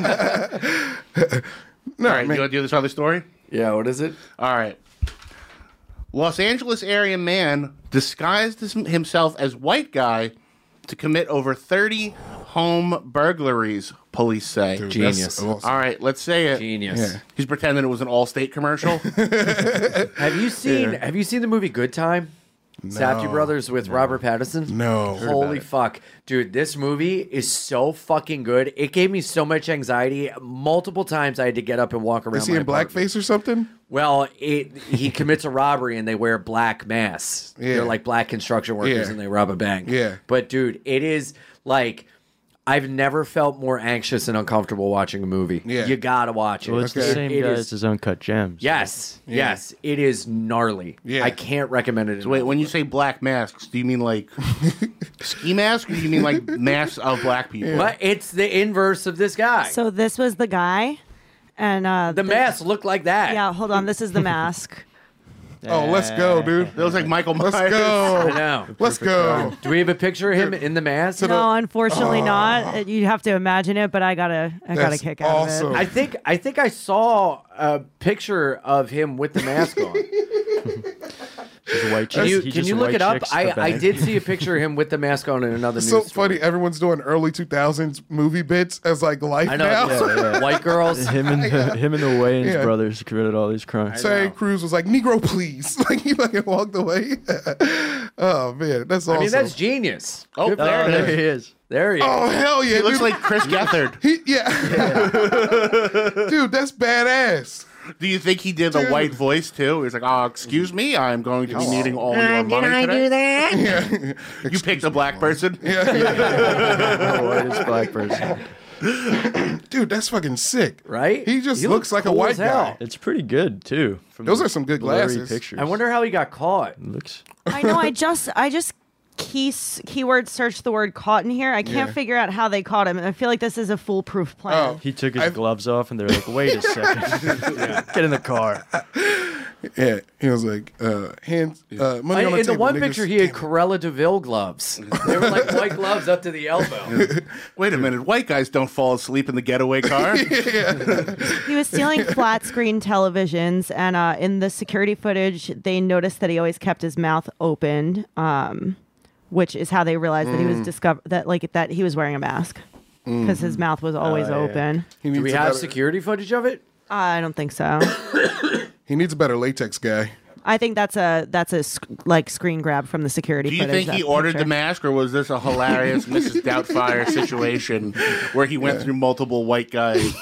No, All right, man. you want to do this other story? Yeah, what is it? All right. Los Angeles area man disguised his- himself as white guy to commit over thirty home burglaries, police say. Dude, Genius. that's awesome. All right, let's say it. Genius. Yeah. He's pretending it was an Allstate commercial. Have you seen Have you seen the movie Good Time? Safdie Brothers with Robert Pattinson? No. Holy fuck. Dude, this movie is so fucking good. It gave me so much anxiety. Multiple times I had to get up and walk around. Is he my in apartment. blackface or something? Well, it, he commits a robbery and they wear black masks. Yeah. They're like black construction workers Yeah. and they rob a bank. Yeah. But dude, it is like I've never felt more anxious and uncomfortable watching a movie. Yeah. You gotta watch it. Well, it's the It- same it guy is- as his Uncut Gems. Yes, Yeah. yes, it is gnarly. Yeah. I can't recommend it. So wait, enough. when you say black masks, do you mean like ski masks, or do you mean like masks of black people? But it's the inverse of this guy. So this was the guy, and uh, the mask looked like that. Yeah, hold on. This is the mask. Oh, let's go, dude. It looks like Michael Myers. Let's go. I know. Let's go. Do we have a picture of him in the mask? No, unfortunately not. You have to imagine it, but I gotta, I got a That's kick out awesome. of it. I think I think I saw a picture of him with the mask on. He's a white Can chick. you He can just you look white it up? chicks the I, I bank. did see a picture of him with the mask on in another It's news so story. funny. Everyone's doing early two thousands movie bits as like life I know. now. yeah, yeah. White girls. Him and the, him and the Wayans Yeah. brothers committed all these crimes. Terry Crews was like, Negro, please. Like, he fucking walked away. Oh, man. That's awesome. I mean, that's genius. Oh, Good for there him. it There he is. There he is. Oh, hell yeah. He looks dude. like Chris Gethard. He, yeah. Dude, that's badass. Do you think he did the Dude. white voice too? He's like, "Oh, excuse me, I'm going to be needing all your money Did I today." do that? Yeah. You picked a black person. Yeah. The whitest black person. Dude, that's fucking sick. Right? He just He looks, looks like cool a white as hell. guy. It's pretty good too. From Those the are some good blurry glasses. Pictures. I wonder how he got caught. It looks. I know. I just, I just key keyword searched the word caught in here. I can't Yeah. figure out how they caught him, and I feel like this is a foolproof plan. Oh. He took his I've- gloves off, and they're like, "Wait a second, Get in the car." Yeah. He was like, uh, hands, uh, money I- on the in the table, one niggas. picture, he had Corella Deville gloves. They were like white gloves up to the elbow. Wait a minute, white guys don't fall asleep in the getaway car. He was stealing flat screen televisions, and uh, in the security footage, they noticed that he always kept his mouth open, um, which is how they realized that he was discovered that like that he was wearing a mask because his mouth was always yeah. open. He Do needs we a have better, security footage of it? I don't think so. He needs a better latex guy. I think that's a that's a sc- like screen grab from the security. Do you footage, think he that ordered picture. the mask, or was this a hilarious Missus Doubtfire situation where he went through multiple white guys?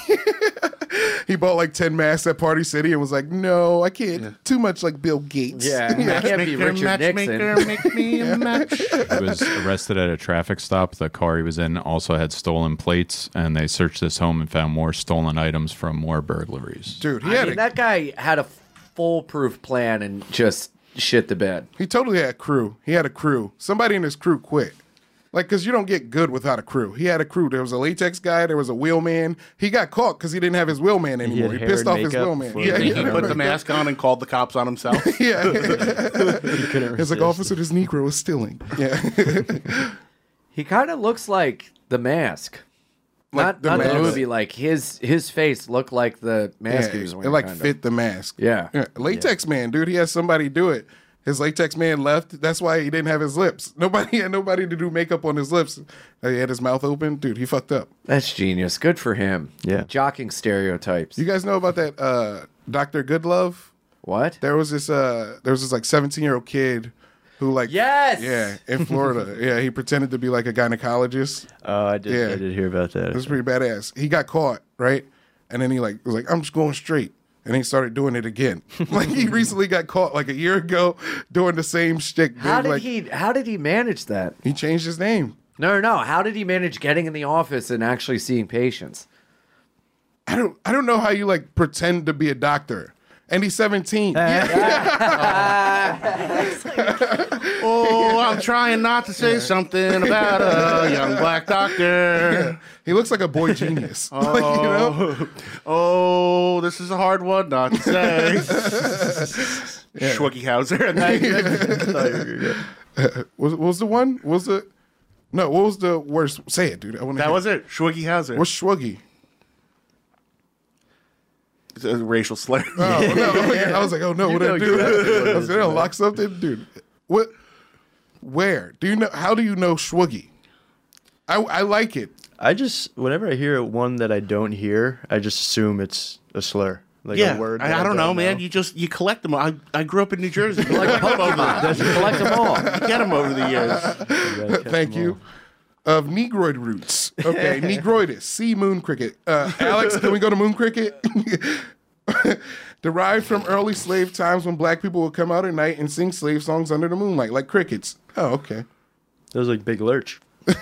He bought like ten masks at Party City and was like, no, I can't. Too much like Bill Gates. Yeah, I can't be Richard matchmaker, Nixon. make me a match. He was arrested at a traffic stop. The car he was in also had stolen plates, and they searched his home and found more stolen items from more burglaries. Dude, he I had mean, a, that guy had a foolproof plan and just shit the bed. he totally had a crew. He had a crew. Somebody in his crew quit. Like, because you don't get good without a crew. He had a crew. There was a latex guy. There was a wheelman. He got caught because he didn't have his wheelman anymore. He, hair pissed and off his makeup wheelman. for Do you Yeah, think yeah. he put the mask on and called the cops on himself? Yeah. He couldn't It's like, resist. officer, this Negro is stealing. Yeah. He kind of looks like the mask. Like not the not the mask. movie. Like his his face looked like the mask Yeah, he was it wearing. like kinda. fit the mask. Yeah. Yeah. Latex man, dude. He had somebody do it. His latex man left. That's why he didn't have his lips. Nobody had nobody to do makeup on his lips. He had his mouth open. Dude, he fucked up. That's genius. Good for him. Yeah. Jocking stereotypes. You guys know about that uh, Doctor Goodlove? What? There was this uh, there was this like seventeen year old kid who like Yes! yeah in Florida. Yeah, he pretended to be like a gynecologist. Oh, I did. Yeah. I did hear about that. It was pretty badass. He got caught, right? And then he like was like, I'm just going straight. And he started doing it again. Like he recently got caught like a year ago doing the same shtick. dude. How did like, he how did he manage that? He changed his name. No, no, no. How did he manage getting in the office and actually seeing patients? I don't I don't know how you like pretend to be a doctor. And he's seventeen. Oh, I'm trying not to say something about a young black doctor. He looks like a boy genius. Oh, Like, you know? oh, this is a hard one not to say. Schwuggy Hauser. And that, was, what was the one? What was the no? What was the worst? Say it, dude. I want that was it. Schwuggy Hauser. What's Schwuggy? It's a racial slur. Oh no! I was like, oh no, what did I do? I was gonna lock something, dude. What? Where do you know? How do you know Schwuggy? I I like it. I just whenever I hear one that I don't hear, I just assume it's a slur. Like yeah, a word. I, that I don't know, man. know. You just you collect them. I I grew up in New Jersey. You like Pokemon. You collect them all. You get them over the years. Thank you. Of Negroid roots. Okay, Negroidus. Sea moon cricket. Uh, Alex, can we go to moon cricket? Derived from early slave times when black people would come out at night and sing slave songs under the moonlight, like crickets. Oh, okay. That was like Big Lurch.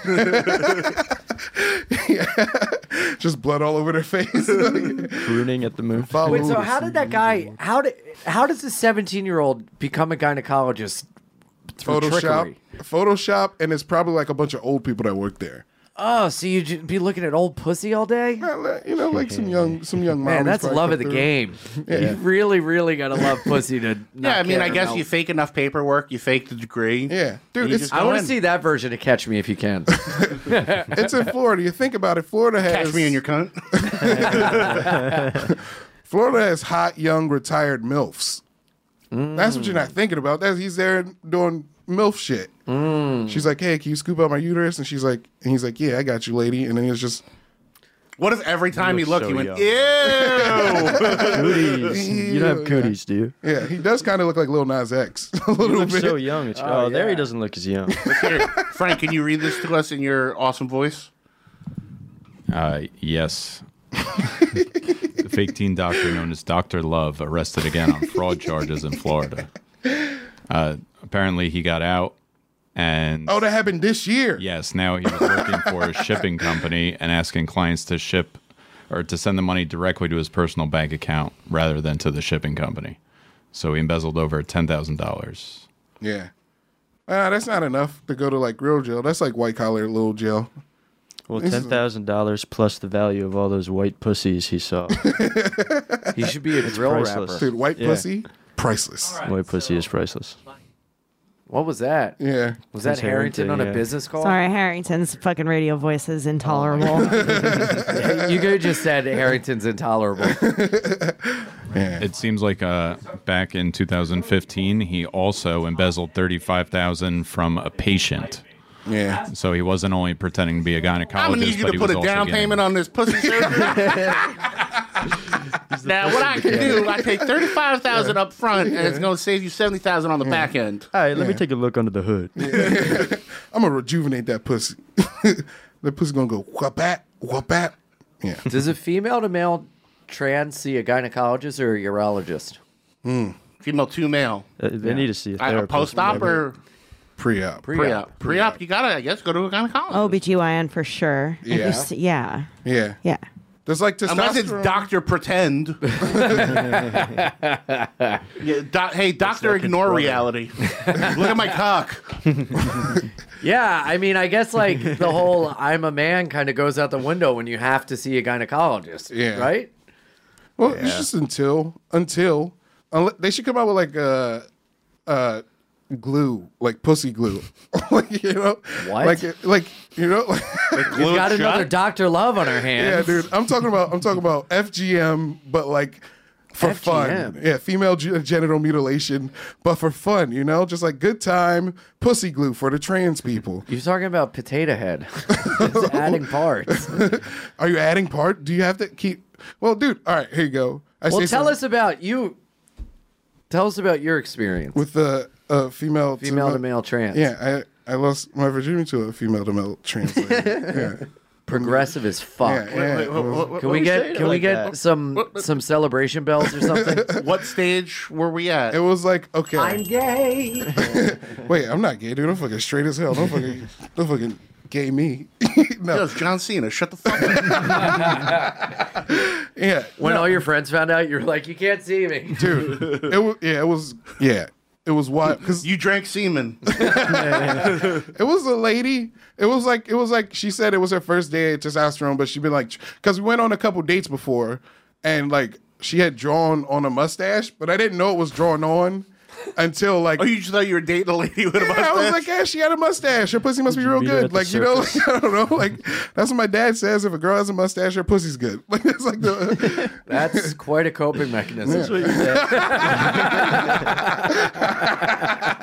Yeah. Just blood all over their face. Crooning at the moon. Follow Wait, so the how did that guy? How did? How does a seventeen-year-old become a gynecologist through Photoshop, trickery? Photoshop, and it's probably like a bunch of old people that work there. Oh, so you'd be looking at old pussy all day? You know, like some young, some young. Man, mommies that's probably love come of the through. game. Yeah. You really, really gotta love pussy to. Not Yeah, I mean, care I guess about- you fake enough paperwork, you fake the degree. Yeah, dude, and you it's- just I go want to in. see that version of Catch Me If You Can. It's in Florida. You think about it. Florida has Catch me in your cunt. Florida has hot, young, retired milfs. That's what you're not thinking about. That's he's there doing milf shit. She's like, "Hey, can you scoop out my uterus?" And she's like, and he's like, "Yeah, I got you, lady." And then he was just, What if every time You he look looked, so he went, young. ew? Cooties. You don't have cooties, do you? yeah, he does kind of look like Lil Nas X a You little look bit. so young. It's, oh, there he doesn't look as young. Here, Frank, can you read this to us in your awesome voice? Uh, yes. The fake teen doctor known as Doctor Love arrested again on fraud charges in Florida. Uh, apparently, he got out, and Oh, that happened this year. yes, now he was working for a shipping company and asking clients to ship or to send the money directly to his personal bank account rather than to the shipping company. So he embezzled over ten thousand dollars. Yeah. Uh, that's not enough to go to like real jail. That's like white collar little jail. Well, This ten is- thousand dollars plus the value of all those white pussies he saw. He should be a drill priceless. rapper. Dude, white Yeah. pussy, priceless. White pussy is priceless. What was that? Yeah. Was that It's Harrington, Harrington, on a yeah. business call? Sorry, Harrington's fucking radio voice is intolerable. You could have just said Harrington's intolerable. It seems like uh, back in two thousand fifteen, he also embezzled thirty-five thousand dollars from a patient. Yeah. So he wasn't only pretending to be a gynecologist, I'm gonna need you but to he put was a also down getting- payment on this pussy surgery. Now, what I can do, I take thirty-five thousand up front, and it's going to save you seventy thousand on the back end. All right, let me Yeah. take a look under the hood. I'm gonna rejuvenate that pussy. That pussy gonna go whap whap. Yeah. Does a female to male trans see a gynecologist or a urologist? Female to male. Uh, they need to see a Uh, therapist. Post-op or Pre-op. pre-op? Pre-op, you gotta, I guess, go to a gynecologist. O B G Y N for sure. If you Yeah. s- yeah. Yeah. Yeah. There's like testosterone. Unless it's Doctor Pretend. Yeah, doc, hey, Doctor Ignore Reality. Look at my cock. Yeah, I mean, I guess like the whole "I'm a man" kind of goes out the window when you have to see a gynecologist. Yeah. Right. Well, it's just until until unle- they should come out with like a uh, uh, glue, like pussy glue, like you know, What? like like you know, like, We've got another Doctor Love on our yeah, hands. dude. I'm talking about I'm talking about F G M, but like for F G M. fun. Yeah, female ge- genital mutilation, but for fun. You know, just like good time pussy glue for the trans people. You're talking about Potato Head. It's adding parts. Are you adding part? Do you have to keep? Well, dude. All right, here you go. I Well, say tell some- us about you. Tell us about your experience with the uh, female female to male trans. Yeah, I, I lost my virginity to a female to male trans lady. Yeah. Progressive as fuck. Yeah, yeah. Wait, wait, what- what- Can what we we get saying can we like get that? some some celebration bells or something? What stage were we at? It was like, okay. I'm gay. Wait, I'm not gay, dude. I'm fucking straight as hell. Don't fucking, don't fucking gay me. no. Yo, it's John Cena. Shut the fuck up. Yeah. When no, all your friends found out, you're like, you can't see me, dude. It was, yeah, it was, yeah. It was wild because you drank semen. It was a lady. It was like it was like she said it was her first day at testosterone, but she'd been like, because we went on a couple dates before, and like she had drawn on a mustache, but I didn't know it was drawn on until like. Oh, you just thought you were dating a lady with a Yeah, mustache? I was like, yeah, she had a mustache. Her pussy must be Did you real meet her at good. the Like, you know, circus? like, I don't know. Like, that's what my dad says. If a girl has a mustache, her pussy's good. Like, that's like the. That's quite a coping mechanism. That's what your dad.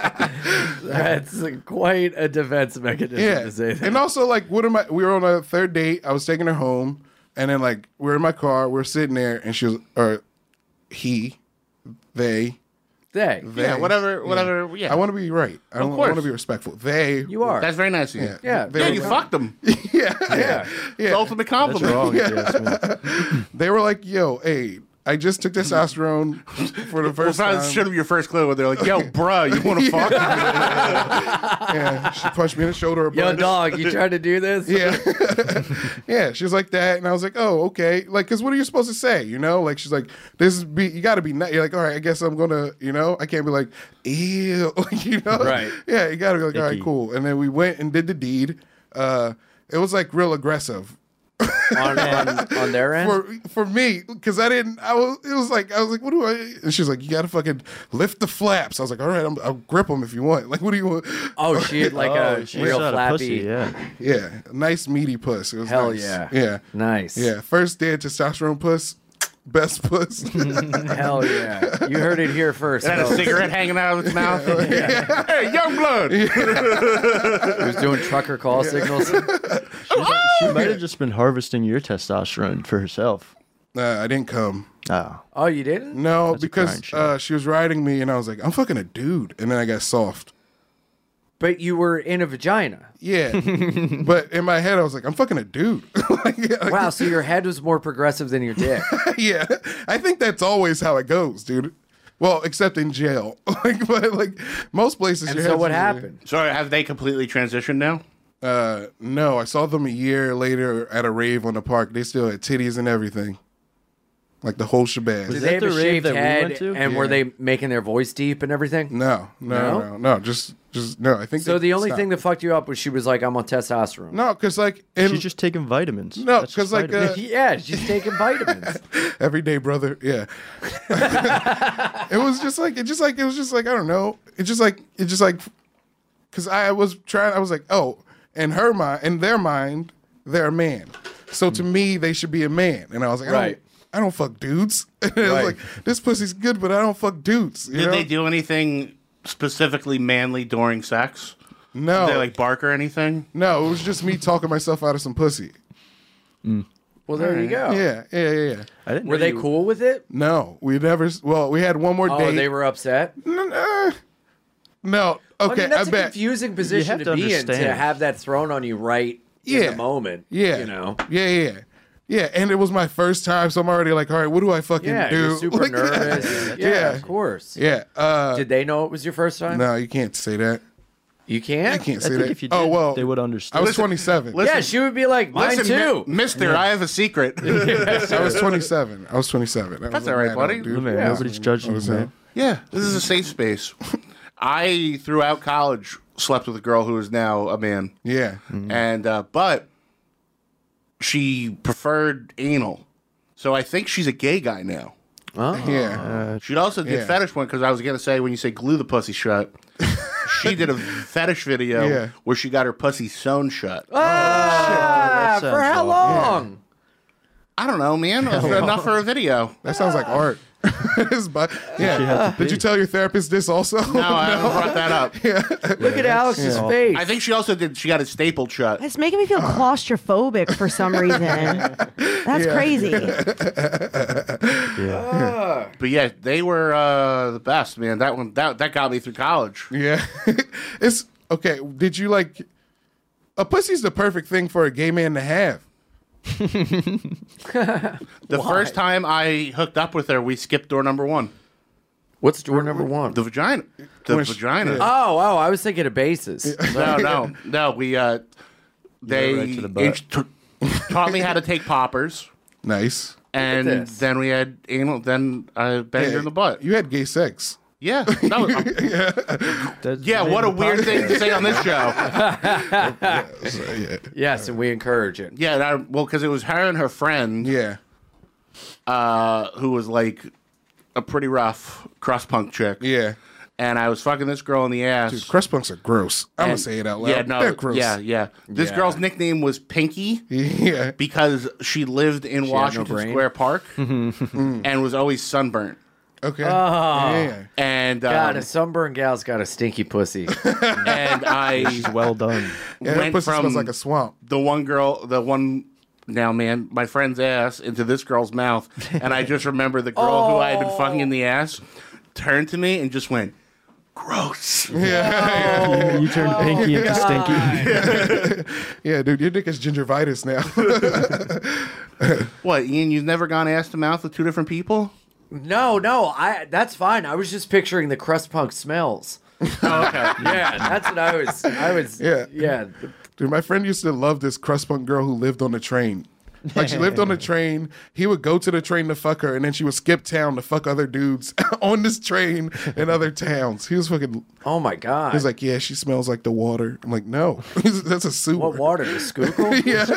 That's quite a defense mechanism Yeah, to say that. and also like, what am I? We were on a third date. I was taking her home, and then like we we're in my car. We we're sitting there, and she was, or he, they, they, they Yeah, whatever, whatever. Yeah, I want to be right. I, Of don't, I course. want to be respectful. They, You are. That's very nice of you. Yeah. Yeah. They Yeah, were you like- fucked them. yeah, yeah, It's the yeah. ultimate That's compliment. wrong. if you ask me. They were like, "Yo, hey, I just took testosterone for the Well, first that time." should have been your first clue when they're like, "Yo, bruh, you want to fuck?" Yeah, she punched me in the shoulder. A Yo, bunch. dog, you trying to do this? Yeah, yeah. She was like that, and I was like, "Oh, okay." Like, cause what are you supposed to say? You know, like she's like, "This is be." You got to be. Nice. You're like, all right, I guess I'm gonna. You know, I can't be like, ew. You know, Right. Yeah, you got to be like, all right, Icky. cool. And then we went and did the deed. Uh, it was like real aggressive. on, on, on their end? For for me, because I didn't, I was, it was like, I was like, what do I, and she's like, you gotta fucking lift the flaps. I was like, all right, I'm, I'll grip them if you want. Like, what do you want? Oh, she had like Oh, a she real got a flappy. pussy, yeah. Yeah, nice meaty puss. It was Hell nice. yeah. Yeah. Nice. Yeah. First day of testosterone puss, best puss. Hell yeah. You heard it here first. It had a folks. cigarette hanging out of its mouth. Hey, young blood. He was doing trucker call signals. She might have just been harvesting your testosterone for herself. Nah, I didn't come. Oh. Oh, you didn't? No, That's a because crying shame. uh, she was riding me, and I was like, I'm fucking a dude, and then I got soft. But you were in a vagina. Yeah, but in my head, I was like, I'm fucking a dude. Like, yeah, like- Wow, so your head was more progressive than your dick. yeah, I think that's always how it goes, dude. Well, except in jail. Like, but like most places. And your so head's what usually- happened? So have they completely transitioned now? Uh, no, I saw them a year later at a rave on the park. They still had titties and everything, like the whole shebang. Did that they have the a rave shaved that we head? went to? And were Yeah. they making their voice deep and everything? No, no, No? no, no, just, just no. I think So they the only stopped. thing that fucked you up was she was like, I'm on testosterone. no, because like in, She's just taking vitamins. No, That's 'cause, just like, vitamins. uh, Yeah, she's taking vitamins. every day, brother. Yeah, it was just like it, just like it was just like I don't know. It just like it just like because I was trying. I was like, oh, in her mind, in their mind, they're a man. So to me, they should be a man. And I was like, I Right. don't, I don't fuck dudes. And it was Right. like, this pussy's good, but I don't fuck dudes. You Did know? they do anything specifically manly during sex? No, Did they like bark or anything? no. It was just me talking myself out of some pussy. Well, there you go. Yeah, yeah, yeah, yeah. I didn't Were know they you- cool with it? No, we never. Well, we had one more Oh, date. they were upset? Uh, no. Okay, I mean, that's I a bet. confusing position have to, to be in to understand. have that thrown on you right Yeah. in the moment. Yeah. You know? Yeah, yeah, yeah. Yeah, and it was my first time, so I'm already like, all right, what do I fucking Yeah, do? you're super Like, nervous. Yeah, Yeah. of course. Yeah. Uh, Did they know it was your first time? no, you can't say that. You can't? You can't I say think that. if you did, oh well, they would I understand. was twenty-seven. Listen, Yeah, she would be like, mine Listen, too. mi- Mister, I have a secret. I was twenty-seven. I was twenty-seven. I That's was all right, mad buddy. old dude. Man, Yeah. nobody's judging I you, was, man. Yeah, this is a safe space. I, throughout college, slept with a girl who is now a man. Yeah. And, uh, but she preferred anal. So I think she's a gay guy now. Oh. Yeah. She also did Yeah. fetish one because I was going to say when you say glue the pussy shut, she did a fetish video Yeah. where she got her pussy sewn shut. Ah, that for sounds how awful. long? I don't know, man. That's enough for a video. That sounds like art. It's bu- yeah. Did you tell your therapist this also? No, I haven't brought that up. Look at Alex's face. I think she also did. She got it stapled shut. It's making me feel claustrophobic for some reason. That's Yeah. crazy. Yeah. But yeah, they were uh, the best, man. That one that that got me through college. Yeah. It's okay. Did you like a pussy's the perfect thing for a gay man to have? The first time I hooked up with her, we skipped door number one. What's door number one? The vagina. The When she- vagina. yeah. Oh, oh, I was thinking of bases. No, no, no. We uh, they right to the butt. int- t- taught me how to take poppers, Nice. and this. then we had anal. Then I banged her in the butt. You had gay sex. Yeah, that was, That's yeah. the What a name of the weird podcast. thing to say on this show. So, yeah. Yes, and we encourage it. Yeah, and I, well, because it was her and her friend, Yeah. uh, who was like a pretty rough crust punk chick. Yeah. And I was fucking this girl in the ass. Dude, crust punks are gross. I'm gonna And- say it out loud. Yeah, no, They're gross. yeah, yeah. This Yeah. girl's nickname was Pinky Yeah. because she lived in had no Washington brain? Square Park and was always sunburnt. Okay. Oh. Yeah. And um, God, a sunburned gal's got a stinky pussy. and I She's well done. Yeah, that went pussy from smells like a swamp. the one girl, the one now man, my friend's ass into this girl's mouth, and I just remember the girl who I had been fucking in the ass turned to me and just went, gross. Yeah. You, you turned Oh, pinky into God. stinky. Yeah, dude, your dick is gingivitis now. What, Ian, you've never gone ass to mouth with two different people? No, no, I. That's fine. I was just picturing the crust punk smells. Oh, okay. Yeah, that's what I was. I was. Yeah. Yeah. Dude, my friend used to love this crust punk girl who lived on the train. Like, she lived on the train. He would go to the train to fuck her, and then she would skip town to fuck other dudes on this train in other towns. He was fucking. Oh my God. He was like, yeah, she smells like the water. I'm like, no, that's a sewer. What water? The Schuylkill? Yeah.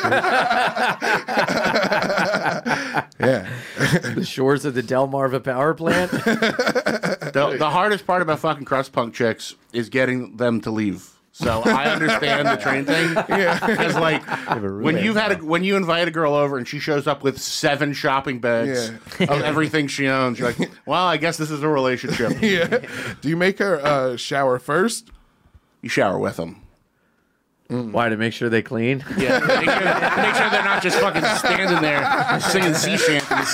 Yeah. The shores of the Delmarva power plant? The, the hardest part about fucking crust punk chicks is getting them to leave. So I understand the train thing. Yeah. Because like when you've had a, when you invite a girl over and she shows up with seven shopping bags Yeah. of everything she owns, you're like, well, I guess this is a relationship. Yeah. Do you make her uh, shower first? You shower with them. Why, to make sure they clean? Yeah. Make sure, make sure they're not just fucking standing there singing sea shanties.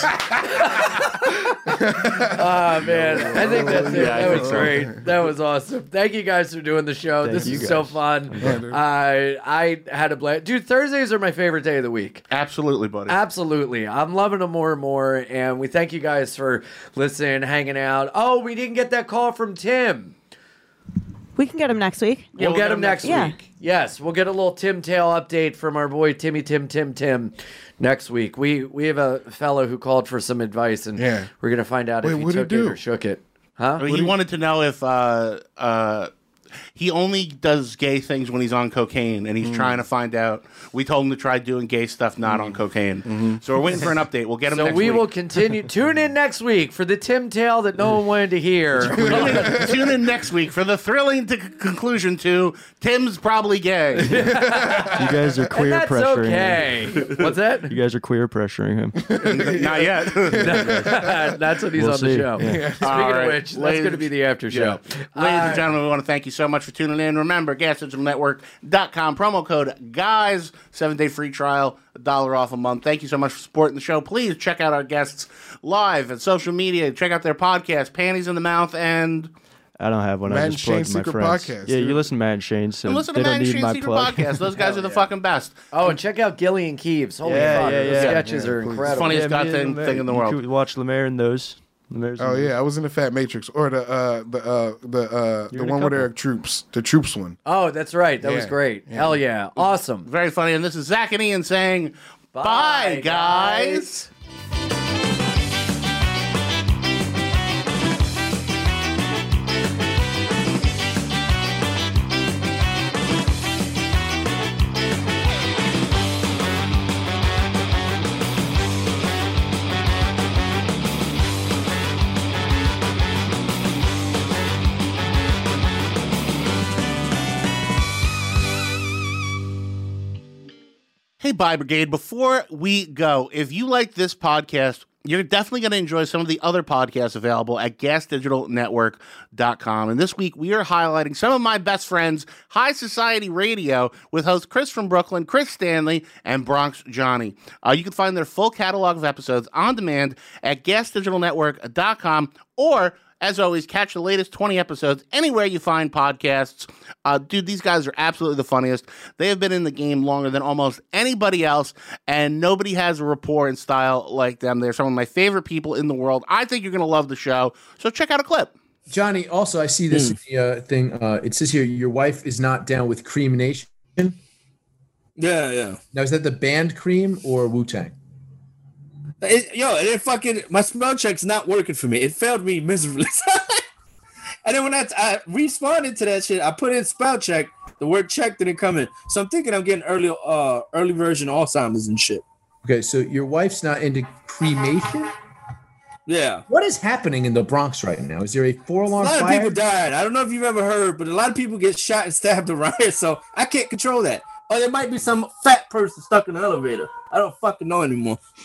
Oh, man. I think that's it. Yeah, I That think was so. great. That was awesome. Thank you guys for doing the show. Thank this you is so guys. fun. I I had a blast. Dude, Thursdays are my favorite day of the week. Absolutely, buddy. Absolutely. I'm loving them more and more. And we thank you guys for listening, hanging out. Oh, we didn't get that call from Tim. We can get him next week. We'll get him next Yeah. week. Yes, we'll get a little Tim Tail update from our boy Timmy Tim Tim Tim next week. We we have a fellow who called for some advice, and Yeah. we're gonna find out Wait, if he what'd he took it do? or shook it. Huh? He wanted to know if uh, uh, he only does gay things when he's on cocaine, and he's Mm. trying to find out. We told him to try doing gay stuff not on cocaine. So we're waiting for an update. We'll get him So next we week. will continue. Tune in next week for the Tim Tail that no one wanted to hear. Tune in, tune in next week for the thrilling to conclusion to Tim's probably gay. You guys are queer That's pressuring okay. him. What's that? You guys are queer pressuring him. Not yet. That's what he's We'll on see. the show. Yeah. Speaking All right, of which, that's ladies- going to be the after show. Yeah. Ladies and gentlemen, we want to thank you so much for tuning in. Remember, gas digital network dot com, promo code GUYS, seven-day free trial, a dollar off a month. Thank you so much for supporting the show. Please check out our guests live and social media. Check out their podcast, Panties in the Mouth, and... I don't have one. Matt I and just plugged Shane's my Secret friends. Podcast, yeah, dude. you listen to Matt and Shane, so And listen to they Matt don't and need Shane's my Secret plug. Podcast. Those guys are the fucking best. Oh, and check out Gilly and Keeves. Holy Yeah, fuck. yeah, Those yeah. sketches Yeah, are please. incredible. Funniest Yeah, goddamn me and thing in the you world. could watch Lemaire and those. Lemaire's Oh yeah, I was in the Fat Matrix or the uh, the uh, the uh, the in a one with couple. Eric Troops, the Troops one. Oh, that's right. That was Yeah. great. Hell yeah. Awesome. Very funny. And this is Zach and Ian saying, bye, Bye, guys. Hey, Bye Brigade, before we go, if you like this podcast, you're definitely going to enjoy some of the other podcasts available at gas digital network dot com. And this week, we are highlighting some of my best friends, High Society Radio, with host Chris from Brooklyn, Chris Stanley, and Bronx Johnny. Uh, you can find their full catalog of episodes on demand at gas digital network dot com, or as always, catch the latest twenty episodes anywhere you find podcasts. Uh, dude, these guys are absolutely the funniest. They have been in the game longer than almost anybody else, and nobody has a rapport and style like them. They're some of my favorite people in the world. I think you're going to love the show, so check out a clip. Johnny, also, I see this in the uh, thing. Uh, it says here, your wife is not down with Cream Nation. Yeah, yeah. Now, is that the band Cream or Wu-Tang? It, yo, it fucking my spell check's not working for me. It failed me miserably. And then when I, I responded to that shit, I put in spell check. The word check didn't come in, so I'm thinking I'm getting early, uh, early version Alzheimer's and shit. Okay, so your wife's not into cremation? Yeah. What is happening in the Bronx right now? Is there a A four-alarm lot fire? of people died. I don't know if you've ever heard, but a lot of people get shot and stabbed around here, so I can't control that. Or there might be some fat person stuck in the elevator. I don't fucking know anymore.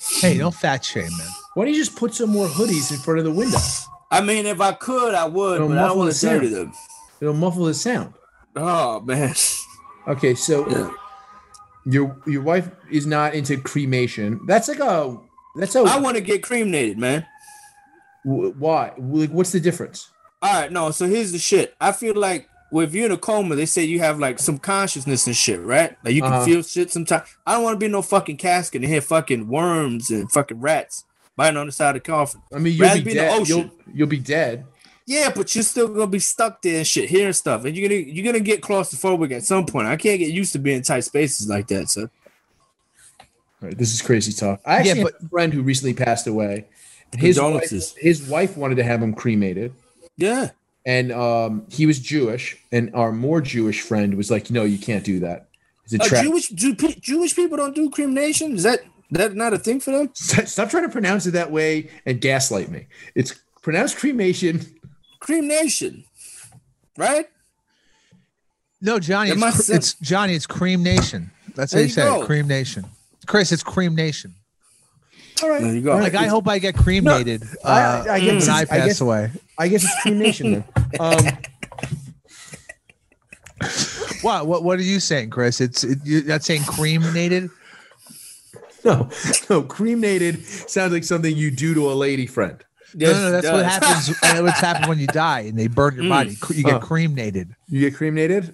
Hey, don't fat shame, man. Why don't you just put some more hoodies in front of the window? I mean, if I could, I would, It'll but I don't muffle want the to dirty sound. them. It'll muffle the sound. Oh man. Okay, so Yeah. your your wife is not into cremation. That's like a that's a. I want to get cremated, man. w- why? Like, what's the difference? All right, no. So here's the shit. I feel like well, if you're in a coma, they say you have like some consciousness and shit, right? Like you can Uh-huh. feel shit sometimes. I don't want to be in no fucking casket and hear fucking worms and fucking rats biting on the side of the coffin. I mean, you'll Rats be in the dead. ocean. You'll you'll be dead. Yeah, but you're still gonna be stuck there and shit, hearing stuff, and you're gonna you're gonna get claustrophobic at some point. I can't get used to being in tight spaces like that, so. All right, this is crazy talk. I actually Yeah, have a friend who recently passed away. And his wife, Condolences. his wife wanted to have him cremated. Yeah. And um, he was Jewish, and our more Jewish friend was like, "No, you can't do that. It's a Uh, trap." Jewish Jew, Jewish people don't do cremation. Is that that not a thing for them? Stop trying to pronounce it that way and gaslight me. It's pronounced cremation. Cremation, right? No, Johnny, It it's, must- cr- it's Johnny. It's Cream Nation. That's how There you you say go. it. Cream Nation. Chris, it's Cream Nation. All right. There you go. Like I hope I get cremated No, I- uh, I- I guess when I it's- I pass guess- away. I guess it's cremation then. Um, What? What? What are you saying, Chris? It's it, you're not saying cremated. no, no, cremated sounds like something you do to a lady friend. No, no, no, that's what happens. uh, What's happened when you die and they burn your Mm. body. Cre- You get Oh. cremated. You get cremated?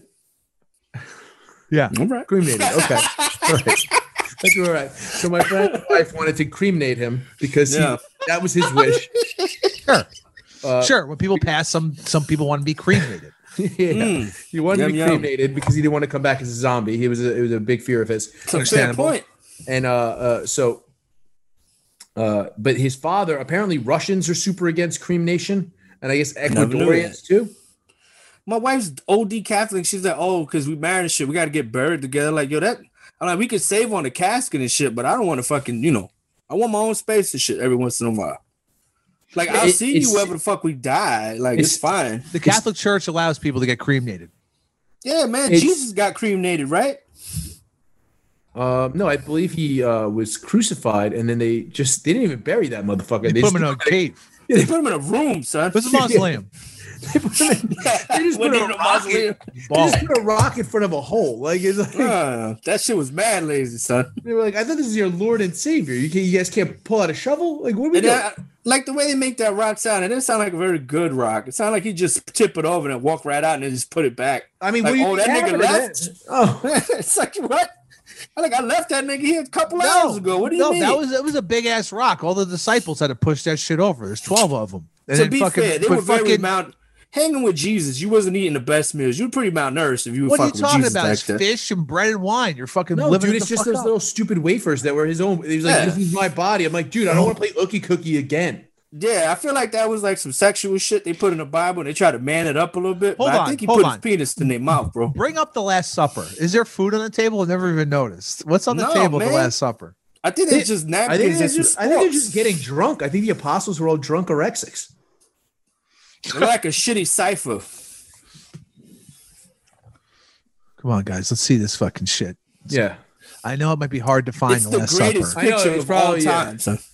Yeah. All right. Cremated. Okay. All right. That's all right. So my friend's wife wanted to cremate him because Yeah. he, that was his wish. Sure. Uh, Sure. When people pass, some some people want to be cremated. Yeah. Mm. He wanted Yum, to be yum. cremated because he didn't want to come back as a zombie. He was a, it was a big fear of his. It's a fair point. And uh, uh so uh but his father, apparently Russians are super against cremation, and I guess Never knew Ecuadorians too. My wife's O D Catholic. She's like, oh, because we married and shit, we got to get buried together. Like, yo, that I'm like, we could save on the casket and shit, but I don't want to fucking, you know, I want my own space and shit every once in a while. Like, I'll It- see it's- you wherever the fuck we die. Like, it's, it's- fine. The Catholic Church allows people to get cremated. Yeah, man. it's- Jesus got cremated, right? Uh, no, I believe he uh, was crucified, and then they just they didn't even bury that motherfucker. They, They, put just, him in a cave. They put him in a room, son. What's a mausoleum? they put him in- they just When put they a in a rocket. mausoleum. They just put a rock in front of a hole. Like it's like Uh, that shit was mad lazy, son. they were like, I thought this is your Lord and Savior. You can, you guys can't pull out a shovel. Like what are we And doing? that, like the way they make that rock sound, it didn't sound like a very good rock. It sounded like he just tip it over and walk right out and then just put it back. I mean, like, what do you oh, think that nigga happened left. to that? Oh, It's like what? I like I left that nigga here a couple hours ago. What do you no, mean? that was that was a big ass rock. All the disciples had to push that shit over. There's twelve of them. And to then be fucking- fair, they but were very fucking- mount. Hanging with Jesus, you wasn't eating the best meals. You were pretty malnourished if you were What are you fucking with talking Jesus about? back It's then. fish and bread and wine. You're fucking no, living dude, it it's the just fuck those up. little stupid wafers that were his own. He was like, Yeah. "This is my body." I'm like, dude, I don't want to play Ookie Cookie again. Yeah, I feel like that was like some sexual shit they put in the Bible and they tried to man it up a little bit. Hold but on, I think he hold put on. his penis in their mouth, bro. Bring up the Last Supper. Is there food on the table? I've never even noticed. What's on the No, table at the man. Last Supper? I think They- it's just I napkins think, and they're some just, I think they're sporks. just getting drunk. I think the apostles were all drunk orexics. They're like a shitty cipher. Come on, guys. Let's see this fucking shit. Yeah. I know it might be hard to find It's the the Last greatest Supper. I know, picture it's of probably- all yeah. time, son.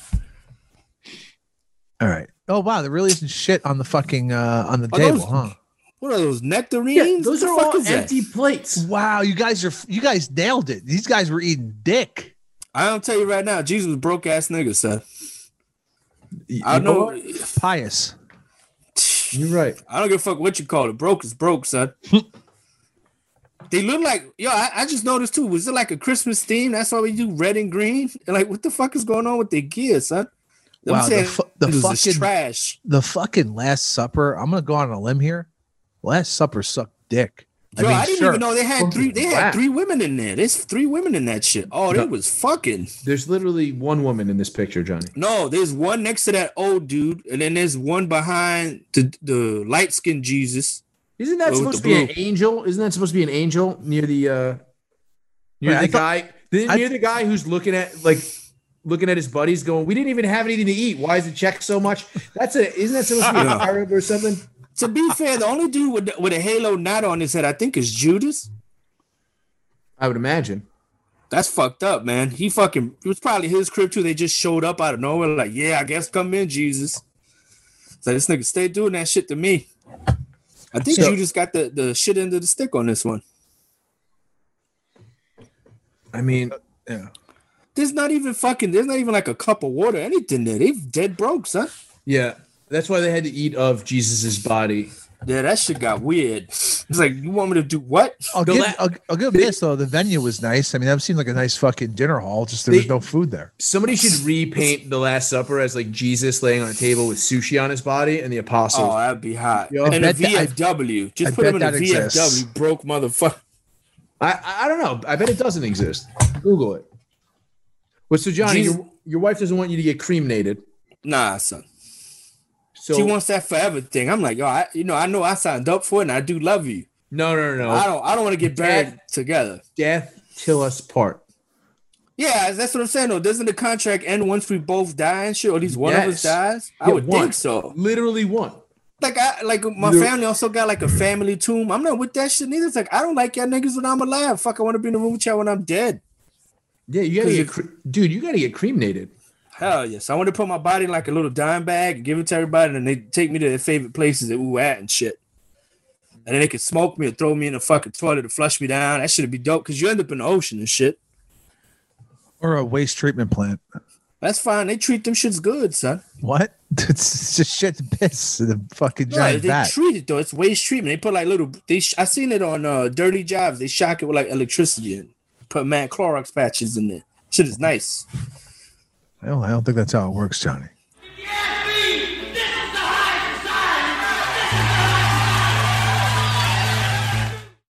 All right. Oh wow, there really isn't shit on the fucking uh, on the Are table, those- huh? What are those nectarines? Yeah, those What the are fuck all is that? empty plates. Wow, you guys are you guys nailed it. These guys were eating dick. I don't tell you right now, Jesus was broke ass nigga, son. I You know know. what? Pious. You're right. I don't give a fuck what you call it. Broke is broke, son. They look like yo. I, I just noticed too. Was it like a Christmas theme? That's why we do red and green. And like, what the fuck is going on with their gear, son? I'm Wow, the, saying fu- the this is fucking trash. the fucking Last Supper. I'm gonna go on a limb here. Last Supper sucked dick. Yo, I, mean, didn't sure. even know they had three. They had Wow. three women in there. There's three women in that shit. Oh, they No. was fucking. There's literally one woman in this picture, Johnny. No, there's one next to that old dude, and then there's one behind the the light skinned Jesus. Isn't that With supposed to the be an blue. angel? Isn't that supposed to be an angel near the uh near Wait, I the thought- guy the, I- near the guy who's looking at like looking at his buddies going, we didn't even have anything to eat. Why is it checked so much? That's a isn't that supposed to be an Yeah. Arab or something? To be fair, the only dude with, the- with a halo knot on his head, I think, is Judas. I would imagine. That's fucked up, man. He fucking, it was probably his crib too. They just showed up out of nowhere, like, yeah, I guess come in, Jesus. So this nigga stay doing that shit to me. I think So- you just got the, the shit end of the stick on this one. I mean, yeah. There's not even fucking, there's not even like a cup of water, anything there. They dead broke, son. Yeah, that's why they had to eat of Jesus's body. Yeah, that shit got weird. It's like, you want me to do what? I'll give, I'll, I'll give them this though. The venue was nice. I mean, that seemed like a nice fucking dinner hall. Just there was They- no food there. Somebody should repaint the Last Supper as like Jesus laying on a table with sushi on his body and the apostles. Oh, that'd be hot. Yo, and I a bet that- V F W. Just I put him in bet a that V F W, exists. broke motherfucker. I, I I don't know. I bet it doesn't exist. Google it. But so Johnny, Jesus- your, your wife doesn't want you to get cremated. Nah, son. So She wants that forever thing. I'm like, yo, I, you know, I know I signed up for it, and I do love you. No, no, no, no. I don't, I don't want to get buried Death- together. Death till us part. Yeah, that's what I'm saying. Though, doesn't the contract end once we both die and shit, or at least one of us Yes. dies? I Yeah, would one. think so. Literally one. Like, I like my You're- family also got like a family tomb. I'm not with that shit neither. It's like I don't like y'all niggas when I'm alive. Fuck, I want to be in the room with y'all when I'm dead. Yeah, you gotta 'Cause get, it- cre- dude. You gotta get cremated. Hell yes. I want to put my body in like a little dime bag and give it to everybody, and they take me to their favorite places at ooh at and shit. And then they could smoke me or throw me in the fucking toilet to flush me down. That should be dope because you end up in the ocean and shit. Or a waste treatment plant. That's fine. They treat them shits good, son. What? It's just shit and piss in the fucking No, giant they vat. treat it though. It's waste treatment. They put like little. They sh- I seen it on uh, Dirty Jobs. They shock it with like electricity and put mad Clorox patches in there. Shit is nice. I don't, I don't think that's how it works, Johnny.